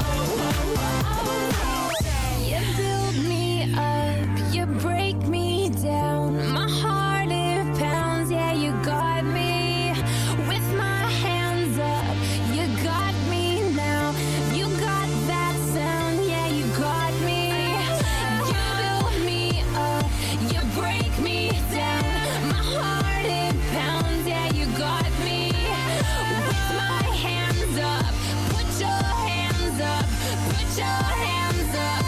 oh, oh, oh. You build me up, you break me down. My heart it pounds, yeah, you got me. With my hands up, you got me now. You got that sound, yeah, you got me. You build me up, you break me down. My heart it pounds, yeah, you got me. With my hands up, put your hands up, put your hands up.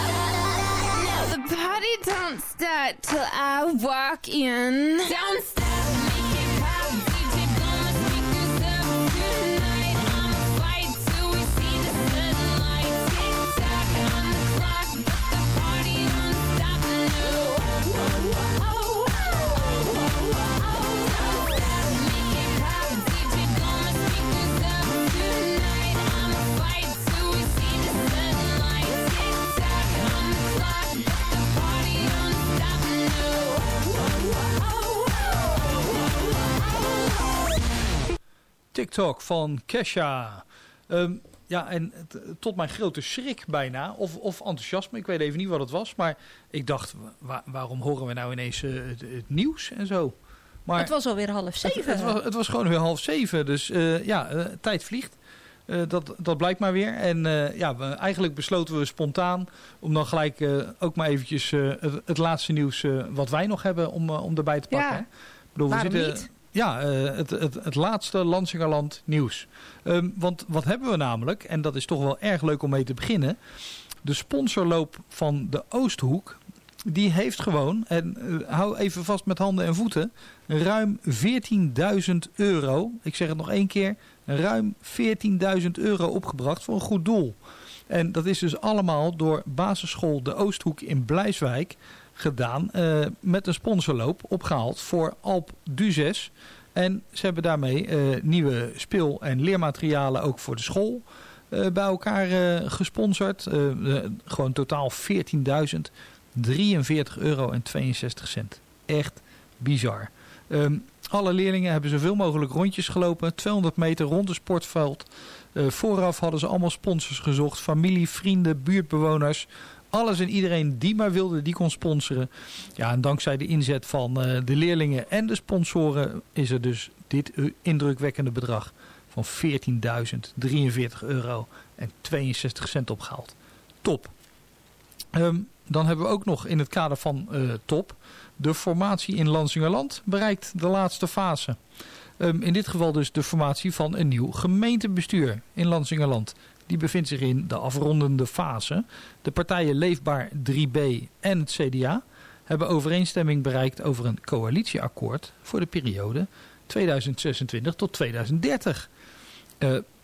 Now the party don't start till I walk in. Don't stop, make it pop. D J blow my speakers up tonight. I'ma fight till we see the sunlight. Tick tock on the clock, but the party don't stop. No, oh, oh, oh, oh, oh, oh, oh. Don't stop, make it pop. D J blow my speakers up tonight. I'ma fight till we see the sunlight. Tick tock on the clock, but the party don't stop. No, oh, oh, oh, oh, oh, oh. TikTok van Kesha. Um, ja, en t- tot mijn grote schrik bijna, of, of enthousiasme, ik weet even niet wat het was, maar ik dacht, wa- waarom horen we nou ineens uh, het, het nieuws en zo? Maar Het was alweer half het, zeven. het, was, het was gewoon weer half zeven, dus uh, ja, uh, tijd vliegt. Uh, dat, dat blijkt maar weer. En uh, ja, we, eigenlijk besloten we spontaan om dan gelijk uh, ook maar eventjes uh, het, het laatste nieuws uh, wat wij nog hebben om, uh, om erbij te pakken. Ja, hè? Ik bedoel, we waarom zitten, niet? Ja, uh, het, het, het laatste Lansingerland nieuws. Um, want wat hebben we namelijk, en dat is toch wel erg leuk om mee te beginnen. De sponsorloop van de Oosthoek, die heeft gewoon, en uh, hou even vast met handen en voeten, ruim veertienduizend euro. Ik zeg het nog één keer, ruim veertienduizend euro opgebracht voor een goed doel. En dat is dus allemaal door basisschool De Oosthoek in Blijswijk gedaan. Uh, met een sponsorloop opgehaald voor Alp Duzes. En ze hebben daarmee uh, nieuwe speel- en leermaterialen ook voor de school uh, bij elkaar uh, gesponsord. Uh, uh, gewoon totaal veertienduizend drieënveertig euro en tweeënzestig cent. Echt bizar. Um, alle leerlingen hebben zoveel mogelijk rondjes gelopen. tweehonderd meter rond het sportveld. Uh, vooraf hadden ze allemaal sponsors gezocht. Familie, vrienden, buurtbewoners. Alles en iedereen die maar wilde, die kon sponsoren. Ja, en dankzij de inzet van uh, de leerlingen en de sponsoren is er dus dit uh, indrukwekkende bedrag van veertienduizend drieënveertig euro en tweeënzestig cent opgehaald. Top. Um, dan hebben we ook nog in het kader van uh, top de formatie in Lansingerland bereikt de laatste fase. Um, in dit geval dus de formatie van een nieuw gemeentebestuur in Lansingerland. Die bevindt zich in de afrondende fase. De partijen Leefbaar drie B en het C D A hebben overeenstemming bereikt over een coalitieakkoord voor de periode tweeduizend zesentwintig tot tweeduizend dertig. Uh,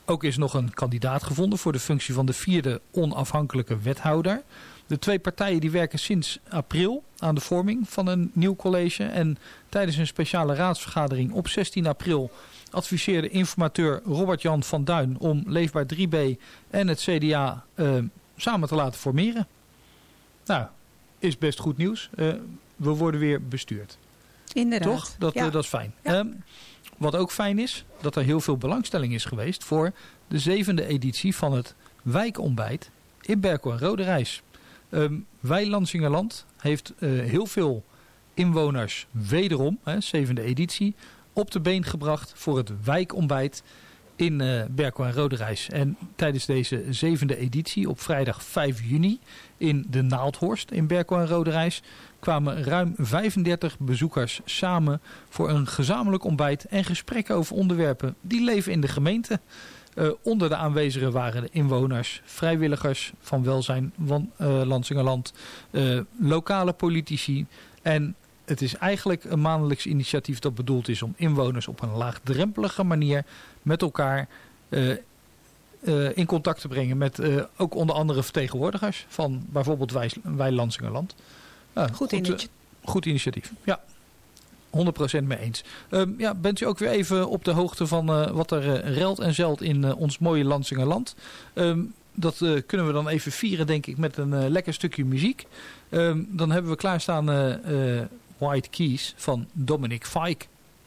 Ook is nog een kandidaat gevonden voor de functie van de vierde onafhankelijke wethouder. De twee partijen die werken sinds april aan de vorming van een nieuw college. En tijdens een speciale raadsvergadering op zestien april adviseerde informateur Robert-Jan van Duin om Leefbaar drie B en het C D A uh, samen te laten formeren. Nou, is best goed nieuws. Uh, we worden weer bestuurd. Inderdaad. Toch? Dat, ja. uh, dat is fijn. Ja. Um, wat ook fijn is, dat er heel veel belangstelling is geweest voor de zevende editie van het wijkontbijt in Berkel en Roderijs. Um, Wij Lansingerland heeft uh, heel veel inwoners wederom, hè, zevende editie, op de been gebracht voor het wijkontbijt in uh, Berkel en Roderijs. En tijdens deze zevende editie op vrijdag vijf juni in de Naaldhorst in Berkel en Roderijs kwamen ruim vijfendertig bezoekers samen voor een gezamenlijk ontbijt en gesprekken over onderwerpen die leven in de gemeente. Uh, onder de aanwezigen waren de inwoners, vrijwilligers van Welzijn van uh, Lansingerland, uh, lokale politici. En het is eigenlijk een maandelijks initiatief dat bedoeld is om inwoners op een laagdrempelige manier met elkaar uh, uh, in contact te brengen. Met uh, ook onder andere vertegenwoordigers van bijvoorbeeld Wij, Wij Lansingerland. Uh, goed, goed, initiatief. Uh, goed initiatief, ja. honderd procent mee eens. Um, ja, bent u ook weer even op de hoogte van uh, wat er uh, relt en zelt in uh, ons mooie Lansingerland. Um, dat uh, kunnen we dan even vieren, denk ik, met een uh, lekker stukje muziek. Um, dan hebben we klaarstaan uh, uh, White Keys van Dominic Fike.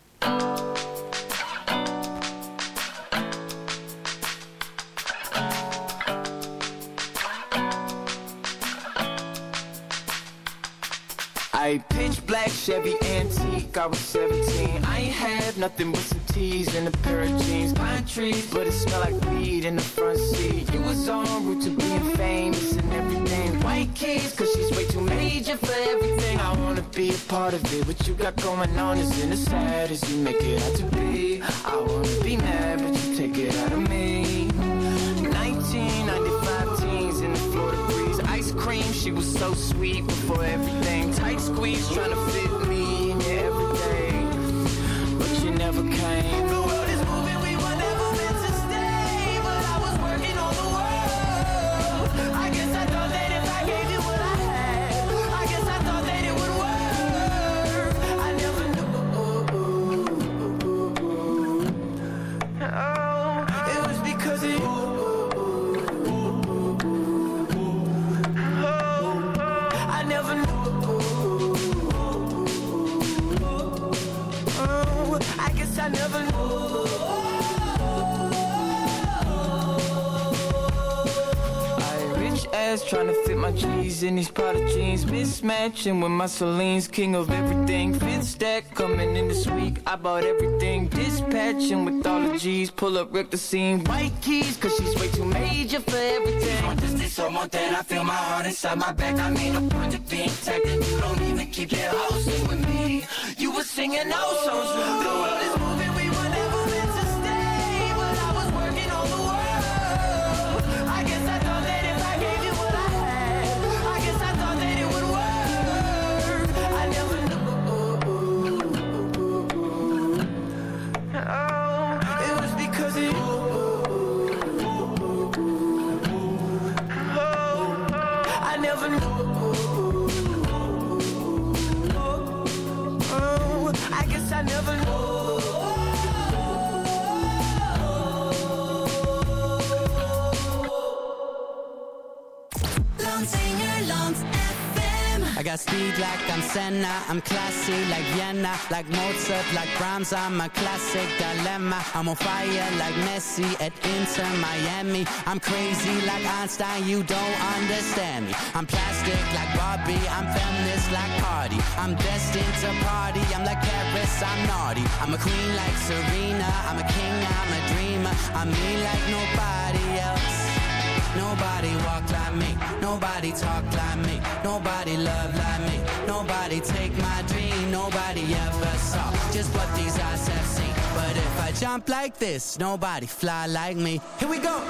I pitch black Chevy antique, I was seventeen. I ain't had nothing but some teas and a pair of jeans. Pine trees, but it smelled like weed in the front seat. You was en route to being famous and everything. White keys, cause she's way too major for everything. I wanna be a part of it. What you got going on isn't as sad as you make it out to be. I wanna be mad, but you take it out of me. nineteen ninety-five teens in the Florida breeze. Ice cream, she was so sweet before everything. Tight squeeze, trying to fit me in your everyday, but you never came. The world is moving, we were never meant to stay, but I was working on the world. I guess I thought that if I gave you what I had, I guess I thought that it would work. I never knew. Oh, it was because of you. I never knew. Oh, I guess I never knew. I rich ass trying to fit my G's in these Prada jeans, mismatching with my Celine's king of everything. Fifth stack coming in this week. I bought everything, dispatching with all the G's. Pull up, wreck the scene. White keys, cause she's way too major for everything. Want this, this, or more than I feel my heart inside my back. I mean, no point of being tagged, and you don't even keep your house in with me. You were singing those songs. The world is moving, we were never meant to stay, but I was working on the world. I guess I thought that if I gave you what I had, I guess I thought that it would work. I never knew. Oh, it was because of you. Oh, I never knew. Oh, I guess I never knew. Lansingerland F M. I got speed like I'm Senna, I'm classy like Vienna, like Mozart, like Brahms, I'm a classic dilemma. I'm on fire like Messi at Inter Miami. I'm crazy like Einstein, you don't understand me. I'm plastic like Barbie, I'm feminist like Cardi. I'm destined to party, I'm like Paris, I'm naughty. I'm a queen like Serena, I'm a king, I'm a dreamer. I'm me like nobody else. Nobody walk like me, nobody talk like me, nobody love like me, nobody take my dream, nobody ever saw just what these eyes have seen. But if I jump like this, nobody fly like me. Here we go.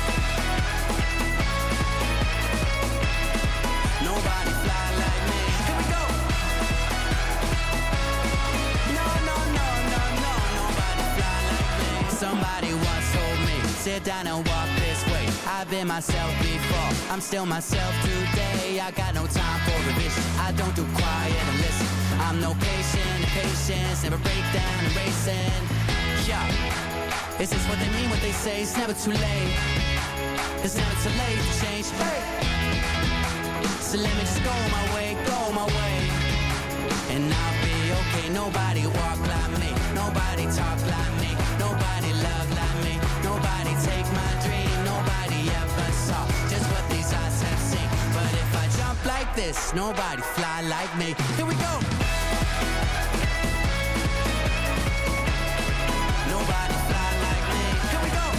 Nobody fly like me. Here we go. No, no, no, no, no, nobody fly like me. Somebody once told me, sit down been myself before, I'm still myself today. I got no time for revision, I don't do quiet and listen. I'm no patient, patience, never break down and racing. Yeah, is this what they mean, what they say? It's never too late. It's never too late to change. Hey. So let me just go my way, go my way, and I'll be okay. Nobody walk like me, nobody talk like me, nobody love like me, nobody take my dream, nobody ever saw just what these eyes have seen. But if I jump like this, nobody fly like me. Here we go. Nobody fly like me. Here we go.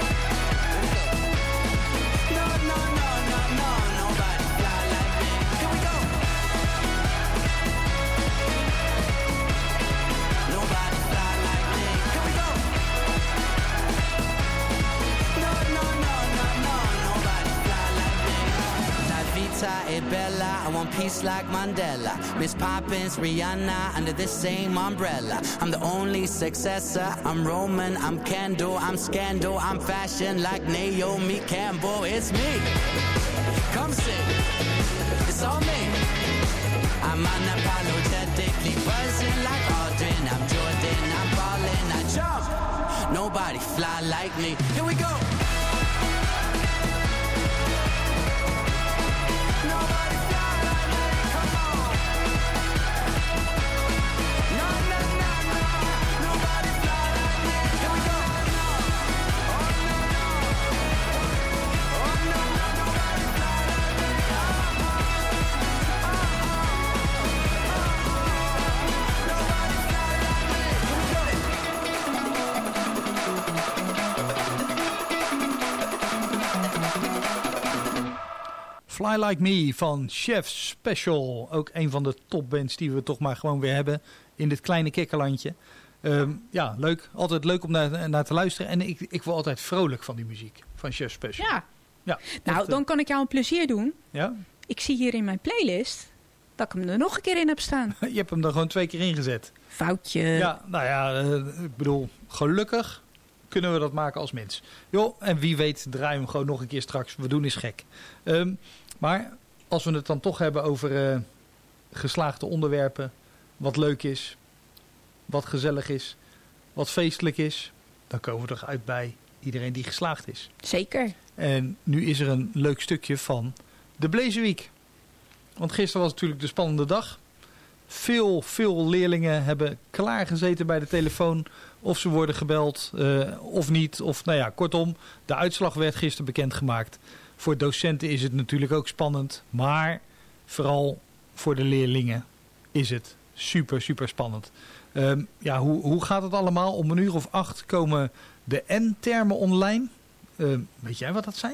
No, no, no, no, no. Nobody fly like me. Here we go. Nobody fly like me. Here we go. No, no, no, no, no. Nobody fly like me. La vita è bella. I want peace like Mandela. Miss Poppins, Rihanna, under the same umbrella. I'm the only successor. I'm Roman, I'm Kendall, I'm Scandal, I'm fashion like Naomi Campbell. It's me. Come sing. It's all me. I'm unapologetically buzzing like Aldrin. I'm Jordan, I'm ballin', I jump. Nobody fly like me. Here we go. Nobody fly like me. Come on. No, no, no, no. Nobody fly like me. Here we go. Oh, no, no. Oh, no, no. Nobody fly like me. Oh, oh. Oh, oh. Nobody fly like me. Fly Like Me van Chef Special. Ook een van de topbands die we toch maar gewoon weer hebben in dit kleine kikkerlandje. Um, ja, leuk. Altijd leuk om naar, naar te luisteren. En ik, ik word altijd vrolijk van die muziek van Chef Special. Ja. Ja, nou, echt, dan kan ik jou een plezier doen. Ja? Ik zie hier in mijn playlist dat ik hem er nog een keer in heb staan. Je hebt hem er gewoon twee keer ingezet. Foutje. Ja, nou ja, uh, ik bedoel, gelukkig kunnen we dat maken als mens. Joh, en wie weet draaien we hem gewoon nog een keer straks. We doen is gek. Um, maar als we het dan toch hebben over uh, geslaagde onderwerpen, wat leuk is, wat gezellig is, wat feestelijk is, dan komen we toch uit bij iedereen die geslaagd is. Zeker. En nu is er een leuk stukje van de Blazer Week. Want gisteren was natuurlijk de spannende dag. Veel, veel leerlingen hebben klaargezeten bij de telefoon. Of ze worden gebeld uh, of niet. Of nou ja, kortom, de uitslag werd gisteren bekendgemaakt. Voor docenten is het natuurlijk ook spannend. Maar vooral voor de leerlingen is het super, super spannend. Um, ja, hoe, hoe gaat het allemaal? Om een uur of acht komen de N-termen online. Um, weet jij wat dat zijn?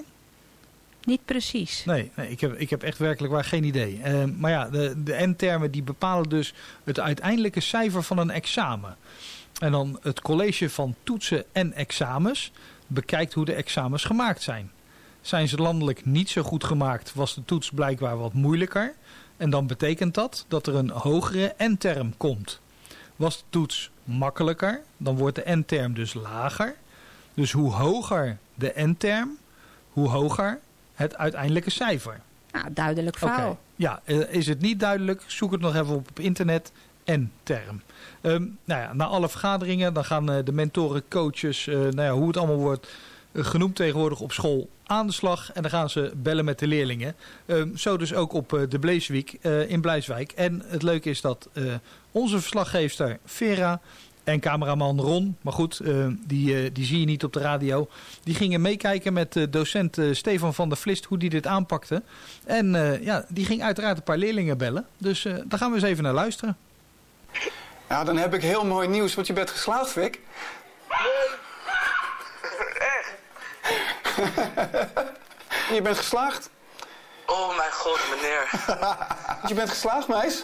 Niet precies. Nee, nee ik, heb, ik heb echt werkelijk waar geen idee. Uh, maar ja, de, de N-termen die bepalen dus het uiteindelijke cijfer van een examen. En dan het college van toetsen en examens bekijkt hoe de examens gemaakt zijn. Zijn ze landelijk niet zo goed gemaakt, was de toets blijkbaar wat moeilijker. En dan betekent dat dat er een hogere N-term komt. Was de toets makkelijker, dan wordt de N-term dus lager. Dus hoe hoger de N-term, hoe hoger het uiteindelijke cijfer. Nou, duidelijk verhaal. Okay. Ja, is het niet duidelijk? Zoek het nog even op op internet. N-term. Um, nou ja, na alle vergaderingen, dan gaan uh, de mentoren, coaches, uh, nou ja, hoe het allemaal wordt uh, genoemd tegenwoordig op school, aan de slag. En dan gaan ze bellen met de leerlingen. Um, zo dus ook op uh, de Blazer Week uh, in Blijswijk. En het leuke is dat uh, onze verslaggeefster Vera en cameraman Ron, maar goed, uh, die, uh, die zie je niet op de radio. Die gingen meekijken met uh, docent uh, Stefan van der Vlist hoe die dit aanpakte. En uh, ja, die ging uiteraard een paar leerlingen bellen. Dus uh, daar gaan we eens even naar luisteren. Ja, dan heb ik heel mooi nieuws, want je bent geslaagd, Vic. Nee. Echt? Je bent geslaagd? Oh mijn god, meneer. Je bent geslaagd, meis?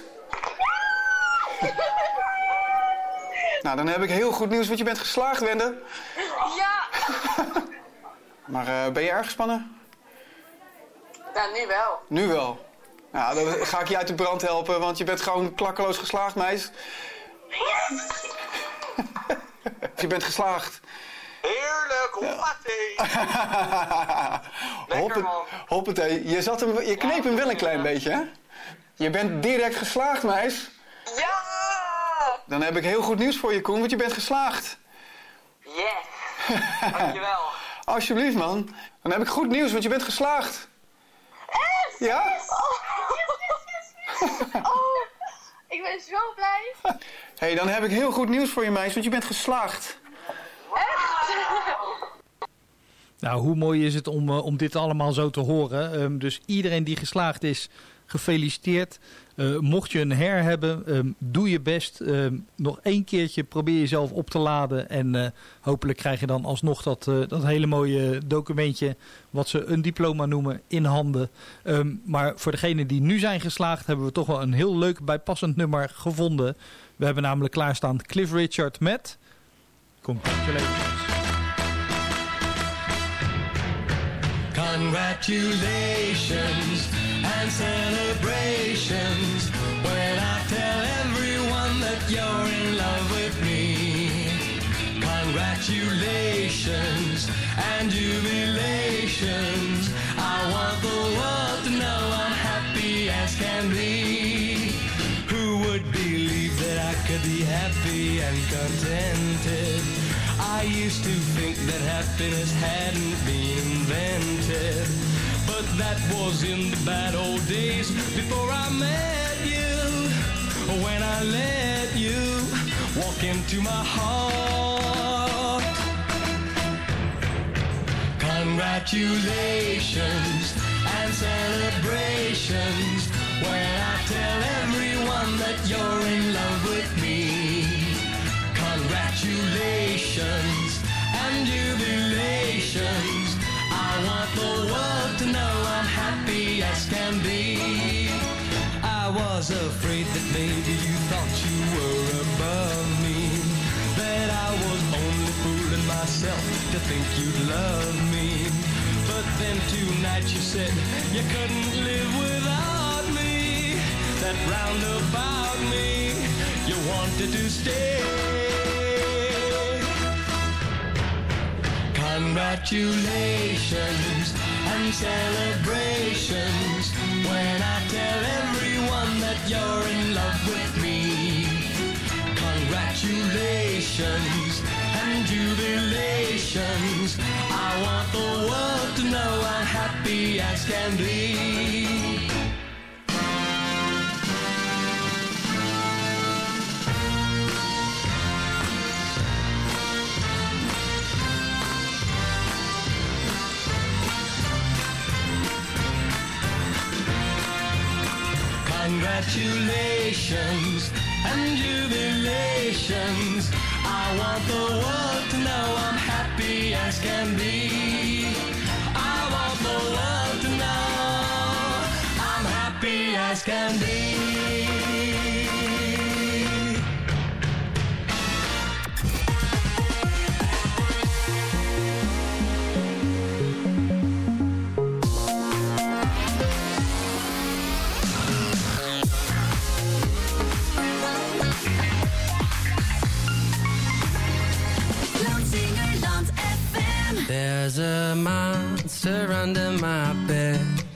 Nou, dan heb ik heel goed nieuws, want je bent geslaagd, Wende. Ja. Maar uh, ben je erg gespannen? Ja, nu wel. Nu wel. Nou, dan ga ik je uit de brand helpen, want je bent gewoon klakkeloos geslaagd, meis. Je bent geslaagd. Heerlijk. hoppatee. Hoppe, man. Hoppatee. Je, zat hem, je kneep hem wel een klein beetje, hè? Je bent direct geslaagd, meis. Ja! Dan heb ik heel goed nieuws voor je, Koen, want je bent geslaagd. Yes. Dankjewel. Alsjeblieft, man. Dan heb ik goed nieuws, want je bent geslaagd. Echt? Ja? Yes. Oh, yes, yes, yes. Oh, ik ben zo blij. Hé, hey, dan heb ik heel goed nieuws voor je, meis, want je bent geslaagd. Echt? Nou, hoe mooi is het om, uh, om dit allemaal zo te horen. Um, dus iedereen die geslaagd is, gefeliciteerd. Uh, mocht je een her hebben, um, doe je best. Um, nog één keertje probeer jezelf op te laden. En uh, hopelijk krijg je dan alsnog dat, uh, dat hele mooie documentje, wat ze een diploma noemen, in handen. Um, maar voor degenen die nu zijn geslaagd, hebben we toch wel een heel leuk bijpassend nummer gevonden. We hebben namelijk klaarstaan Cliff Richard met Congratulations. Congratulations and celebrations when I tell everyone that you're in love with me. Congratulations and jubilations. I want the world to know I'm happy as can be. Who would believe that I could be happy and contented? I used to think that happiness hadn't been invented, but that was in the bad old days before I met you. When I let you walk into my heart. Congratulations and celebrations when I tell everyone that you're in love with me. Congratulations and jubilations. I want the world to know I'm happy as can be. I was afraid that maybe you thought you were above me, that I was only fooling myself to think you'd love me. But then tonight you said you couldn't live without me, that round about me you wanted to stay. Congratulations and celebrations when I tell everyone that you're in love with me. Congratulations and jubilations. I want the world to know I'm happy as can be. Congratulations and jubilations. I want the world to know I'm happy as can be. I want the world to know I'm happy as can be. There's a monster under my bed.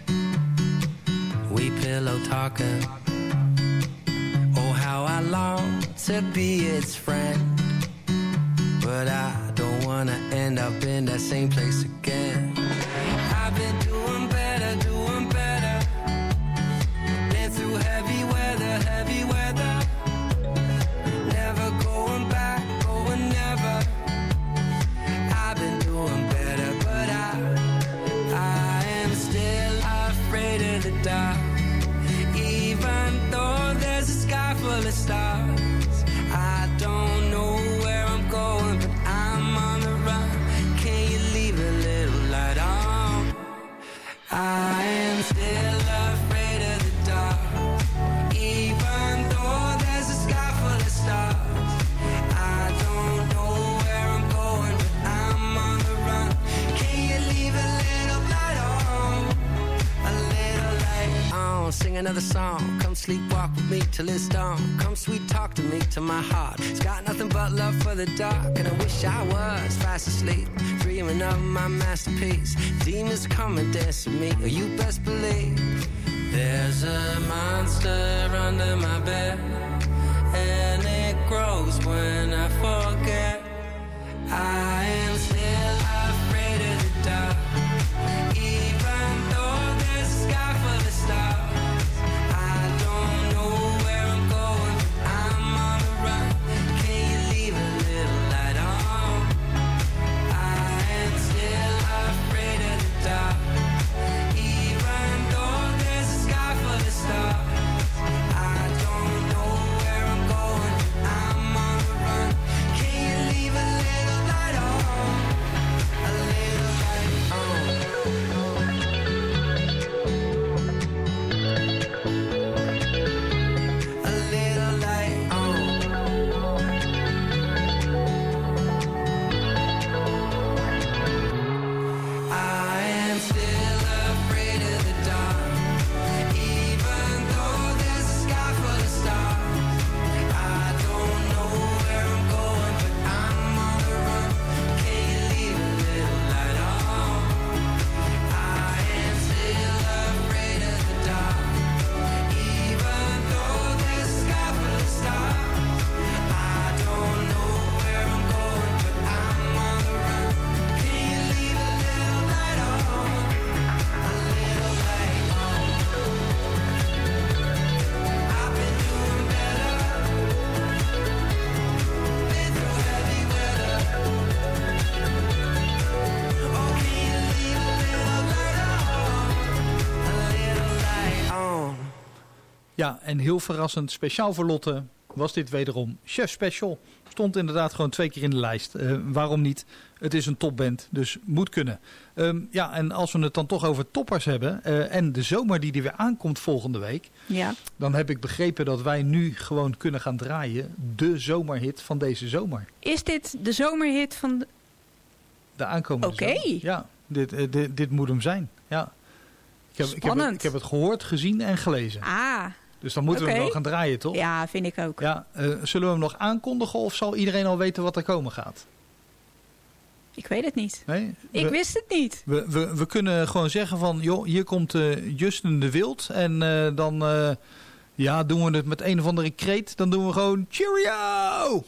We pillow talking. Oh, how I long to be its friend. But I don't wanna end up in that same place again. I've been doing better, doing better. Been through heavy weather, heavy weather. Never going back, going never. I've been doing better, but I, I am still afraid of the dark. Even though there's a sky full of stars, I don't know where I'm going, but I'm on the run. Can you leave a little light on? I am still afraid of the dark. Even though there's a sky full of stars, I don't know where I'm going, but I'm on the run. Can you leave a little light on? A little light on. Sing another song. Come sleepwalk with me till it's dawn. Come sweet talk to me till my heart. It's got nothing but love for the dark, and I wish I was fast asleep. Dream dreaming of my masterpiece. Demons come and dance with me, or you best believe. There's a monster under my bed, and it grows when I forget. I am still afraid of the dark, even though there's a sky full of stars. I don't know where I'm going, but I'm on the run. Can you leave a little light on? I am still afraid of the dark, even though there's a sky full of stars. I don't know where I'm going, but I'm on the run. Can you leave a little light on? A little light on. A little light on. I am still afraid of the dark, even though there's a sky full of stars. I don't know where I'm going, but I'm on the run. Can you leave a little light on? I am still afraid of the dark, even though there's a sky full of stars. I don't know where I'm going, but I'm on the run. Can you leave a little light on? A little light on. I've been doing better. Been through heavy weather. Oh, can you leave a little light on? A little light on. Ja, en heel verrassend, speciaal voor Lotte, was dit wederom Chef Special. Stond inderdaad gewoon twee keer in de lijst. Uh, waarom niet? Het is een topband, dus moet kunnen. Um, ja, en als we het dan toch over toppers hebben, uh, en de zomer die er weer aankomt volgende week, Ja. dan heb ik begrepen dat wij nu gewoon kunnen gaan draaien de zomerhit van deze zomer. Is dit de zomerhit van... De... De aankomende Oké. zomer. Ja, dit, uh, dit, dit moet hem zijn. Ja. Ik heb, ik, heb het, Spannend. ik heb het gehoord, gezien en gelezen. Ah, Dus dan moeten we Oké. hem wel gaan draaien, toch? ja, vind ik ook. Ja, uh, zullen we hem nog aankondigen of zal iedereen al weten wat er komen gaat? Ik weet het niet. Nee? Ik we, wist het niet. We, we, we kunnen gewoon zeggen van, joh, hier komt uh, Justin de Wild. En uh, dan uh, ja, doen we het met een of andere kreet. Dan doen we gewoon cheerio!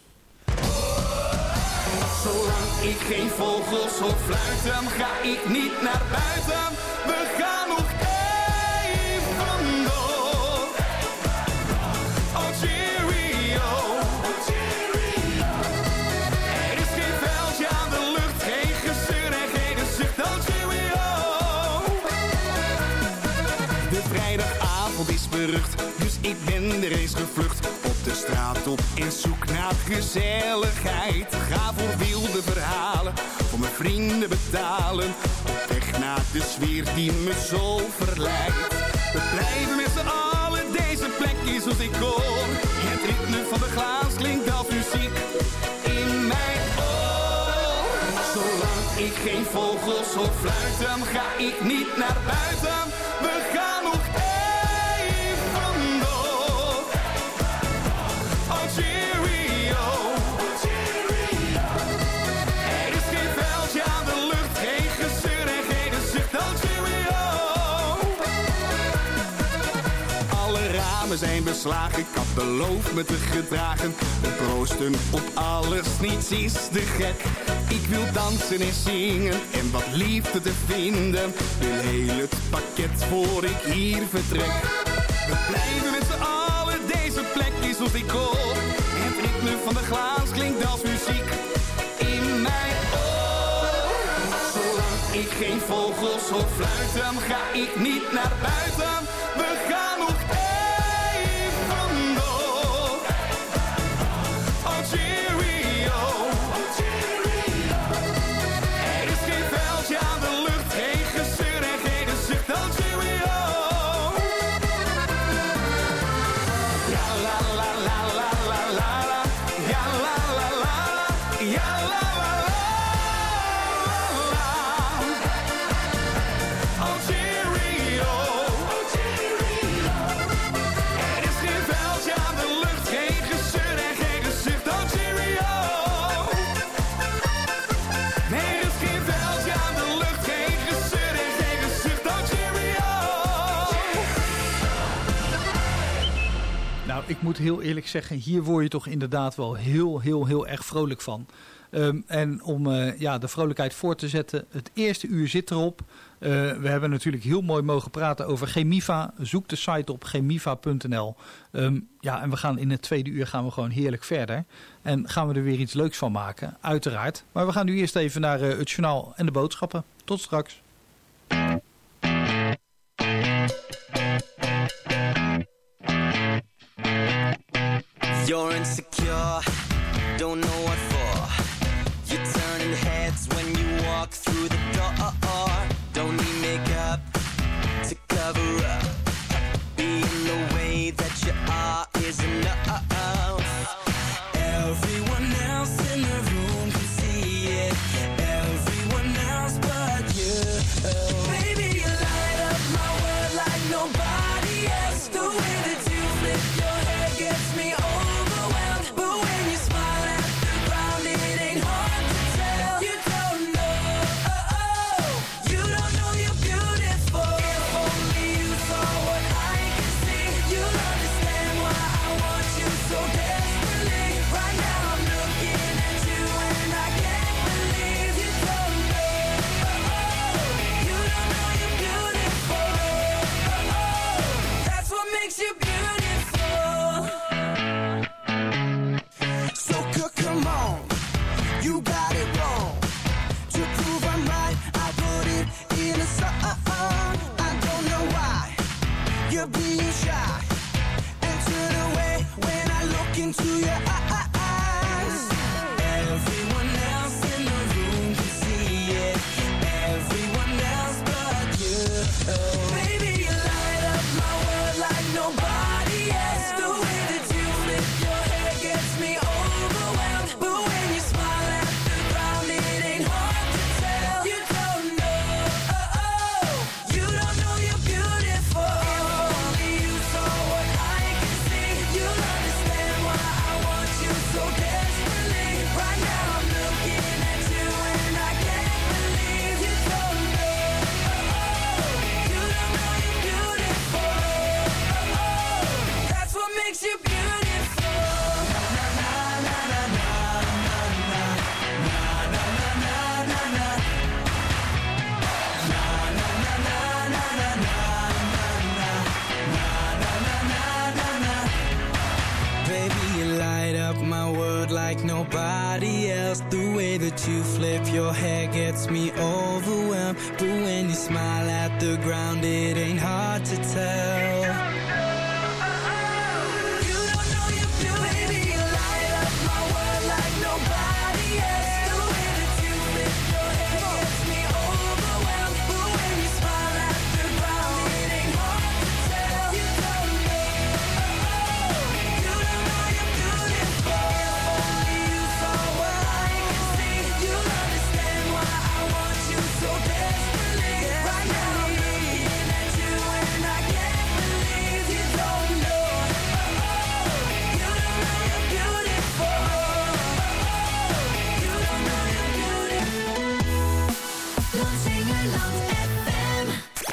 Zolang ik geen vogels hoor fluiten, ga ik niet naar buiten. We gaan nog even door. Oh cheerio. Er is geen vuiltje aan de lucht, geen gezeur en geen zucht. Oh cheerio. De vrijdagavond is berucht, dus ik ben er eens gevlucht. Op de straat op in zoek naar gezelligheid. Ga voor wilde verhalen, voor mijn vrienden betalen. Op weg naar de sfeer die me zo verleidt. We blijven met z'n allen, deze plek is als ik hoor. Het ritme van de glaas klinkt als muziek in mijn oor. Zolang ik geen vogels hoor fluiten, ga ik niet naar buiten. We gaan nog even door. Oh cheerio. Er is geen vuiltje aan de lucht, geen gezeur en geen zucht. Oh cheerio. Alle ramen zijn beslagen, ik had beloofd me te gedragen. We proosten op alles, niets is te gek. Ik wil dansen en zingen en wat liefde te vinden. Wil heel het pakket voor ik hier vertrek. We blijven met z'n allen, deze plek is als ik hoor. Het ritme van de glaas klinkt als muziek in mijn oor. Zolang ik geen vogels hoor fluiten, ga ik niet naar buiten. We gaan nog even door. Oh cheerio. Er is geen vuiltje aan de lucht, geen gezeur en geen zucht. Oh cheerio. Ja la la la la la la la. Ja la la la la. Ja la la la la. Oh cheerio. ik moet heel eerlijk zeggen, hier word je toch inderdaad wel heel, heel, heel erg vrolijk van. Um, en om uh, ja, de vrolijkheid voort te zetten, het eerste uur zit erop. Uh, we hebben natuurlijk heel mooi mogen praten over Chemiva. Zoek de site op chemiva punt n l. Um, ja, en we gaan in het tweede uur gaan we gewoon heerlijk verder. En gaan we er weer iets leuks van maken, uiteraard. Maar we gaan nu eerst even naar uh, het journaal en de boodschappen. Tot straks. You're insecure, don't know what for. You're turning heads when you walk through the door. Don't need makeup to cover up. Being the way that you are is enough. Everyone else in the room can see it. Everyone else but you. Baby, you light up my world like nobody else. The way that you flip your hair gets me overwhelmed. But when you smile at the ground, it ain't hard to tell. You don't know, oh, oh, you don't know you're beautiful. If only you saw what I can see, you'll understand why I want you so desperately. Right now I'm looking at you and I can't believe you don't know, oh, oh, you don't know you're beautiful. Oh, oh, that's what makes you beautiful. So c- come on, you got it wrong. To prove I'm right, I put it in a song. I don't know why you're being shy and turn away when I look into your eyes. Everyone else in the room can see it. Everyone else but you. Baby, you light up my world like nobody else. The way that you flip your hair gets me overwhelmed. But when you smile at the ground, it ain't hard to tell. You don't know, oh, oh, you don't know you're beautiful. If only you saw what I can see, you'll understand why I want you so desperately. Right now I'm looking at you and I can't believe you don't know, oh, oh, you don't know you're beautiful. Oh, oh, that's what makes you beautiful. Baby, you light up my world like nobody else. The way that you flip your hair gets me overwhelmed. But when you smile at the ground, it ain't hard to tell. You don't know you're beautiful. Baby, you light up my world like nobody else. The way that you flip your hair gets me overwhelmed. But when you smile at the ground, it ain't hard to tell. You don't know, oh, oh, you don't know you're beautiful. If only you saw what I can see, you'll understand why I want you so desperately. Right now I'm looking at you and I can't believe you don't know, oh, oh, you don't know you're beautiful. Oh, oh, you don't know you're beautiful. Lansingerland F M.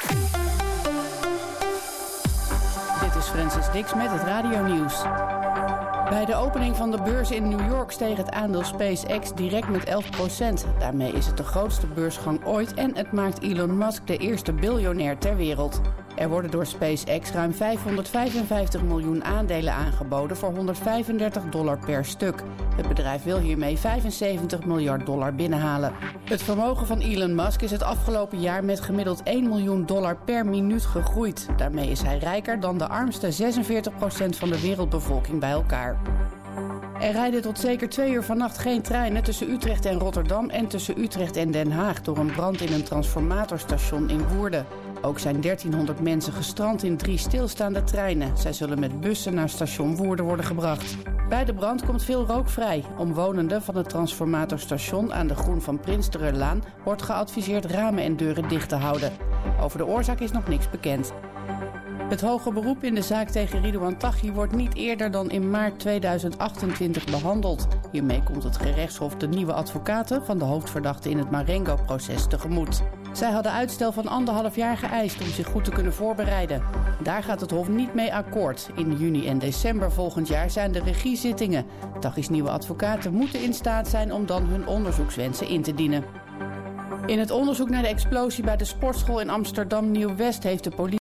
Dit is Francis Dix met het radionieuws. Bij de opening van de beurs in New York steeg het aandeel SpaceX direct met elf procent. Daarmee is het de grootste beursgang ooit en het maakt Elon Musk de eerste biljonair ter wereld. Er worden door SpaceX ruim vijfhonderdvijfenvijftig miljoen aandelen aangeboden voor honderdvijfendertig dollar per stuk. Het bedrijf wil hiermee vijfenzeventig miljard dollar binnenhalen. Het vermogen van Elon Musk is het afgelopen jaar met gemiddeld één miljoen dollar per minuut gegroeid. Daarmee is hij rijker dan de armste zesenveertig procent van de wereldbevolking bij elkaar. Er rijden tot zeker twee uur vannacht geen treinen tussen Utrecht en Rotterdam en tussen Utrecht en Den Haag door een brand in een transformatorstation in Woerden. Ook zijn dertienhonderd mensen gestrand in drie stilstaande treinen. Zij zullen met bussen naar station Woerden worden gebracht. Bij de brand komt veel rook vrij. Omwonenden van het transformatorstation aan de Groen van Prinstererlaan wordt geadviseerd ramen en deuren dicht te houden. Over de oorzaak is nog niks bekend. Het hoge beroep in de zaak tegen Ridouan Taghi wordt niet eerder dan in maart tweeduizend achtentwintig behandeld. Hiermee komt het gerechtshof de nieuwe advocaten van de hoofdverdachte in het Marengo-proces tegemoet. Zij hadden uitstel van anderhalf jaar geëist om zich goed te kunnen voorbereiden. Daar gaat het Hof niet mee akkoord. In juni en december volgend jaar zijn de regiezittingen. Tachi's nieuwe advocaten moeten in staat zijn om dan hun onderzoekswensen in te dienen. In het onderzoek naar de explosie bij de sportschool in Amsterdam Nieuw-West heeft de politie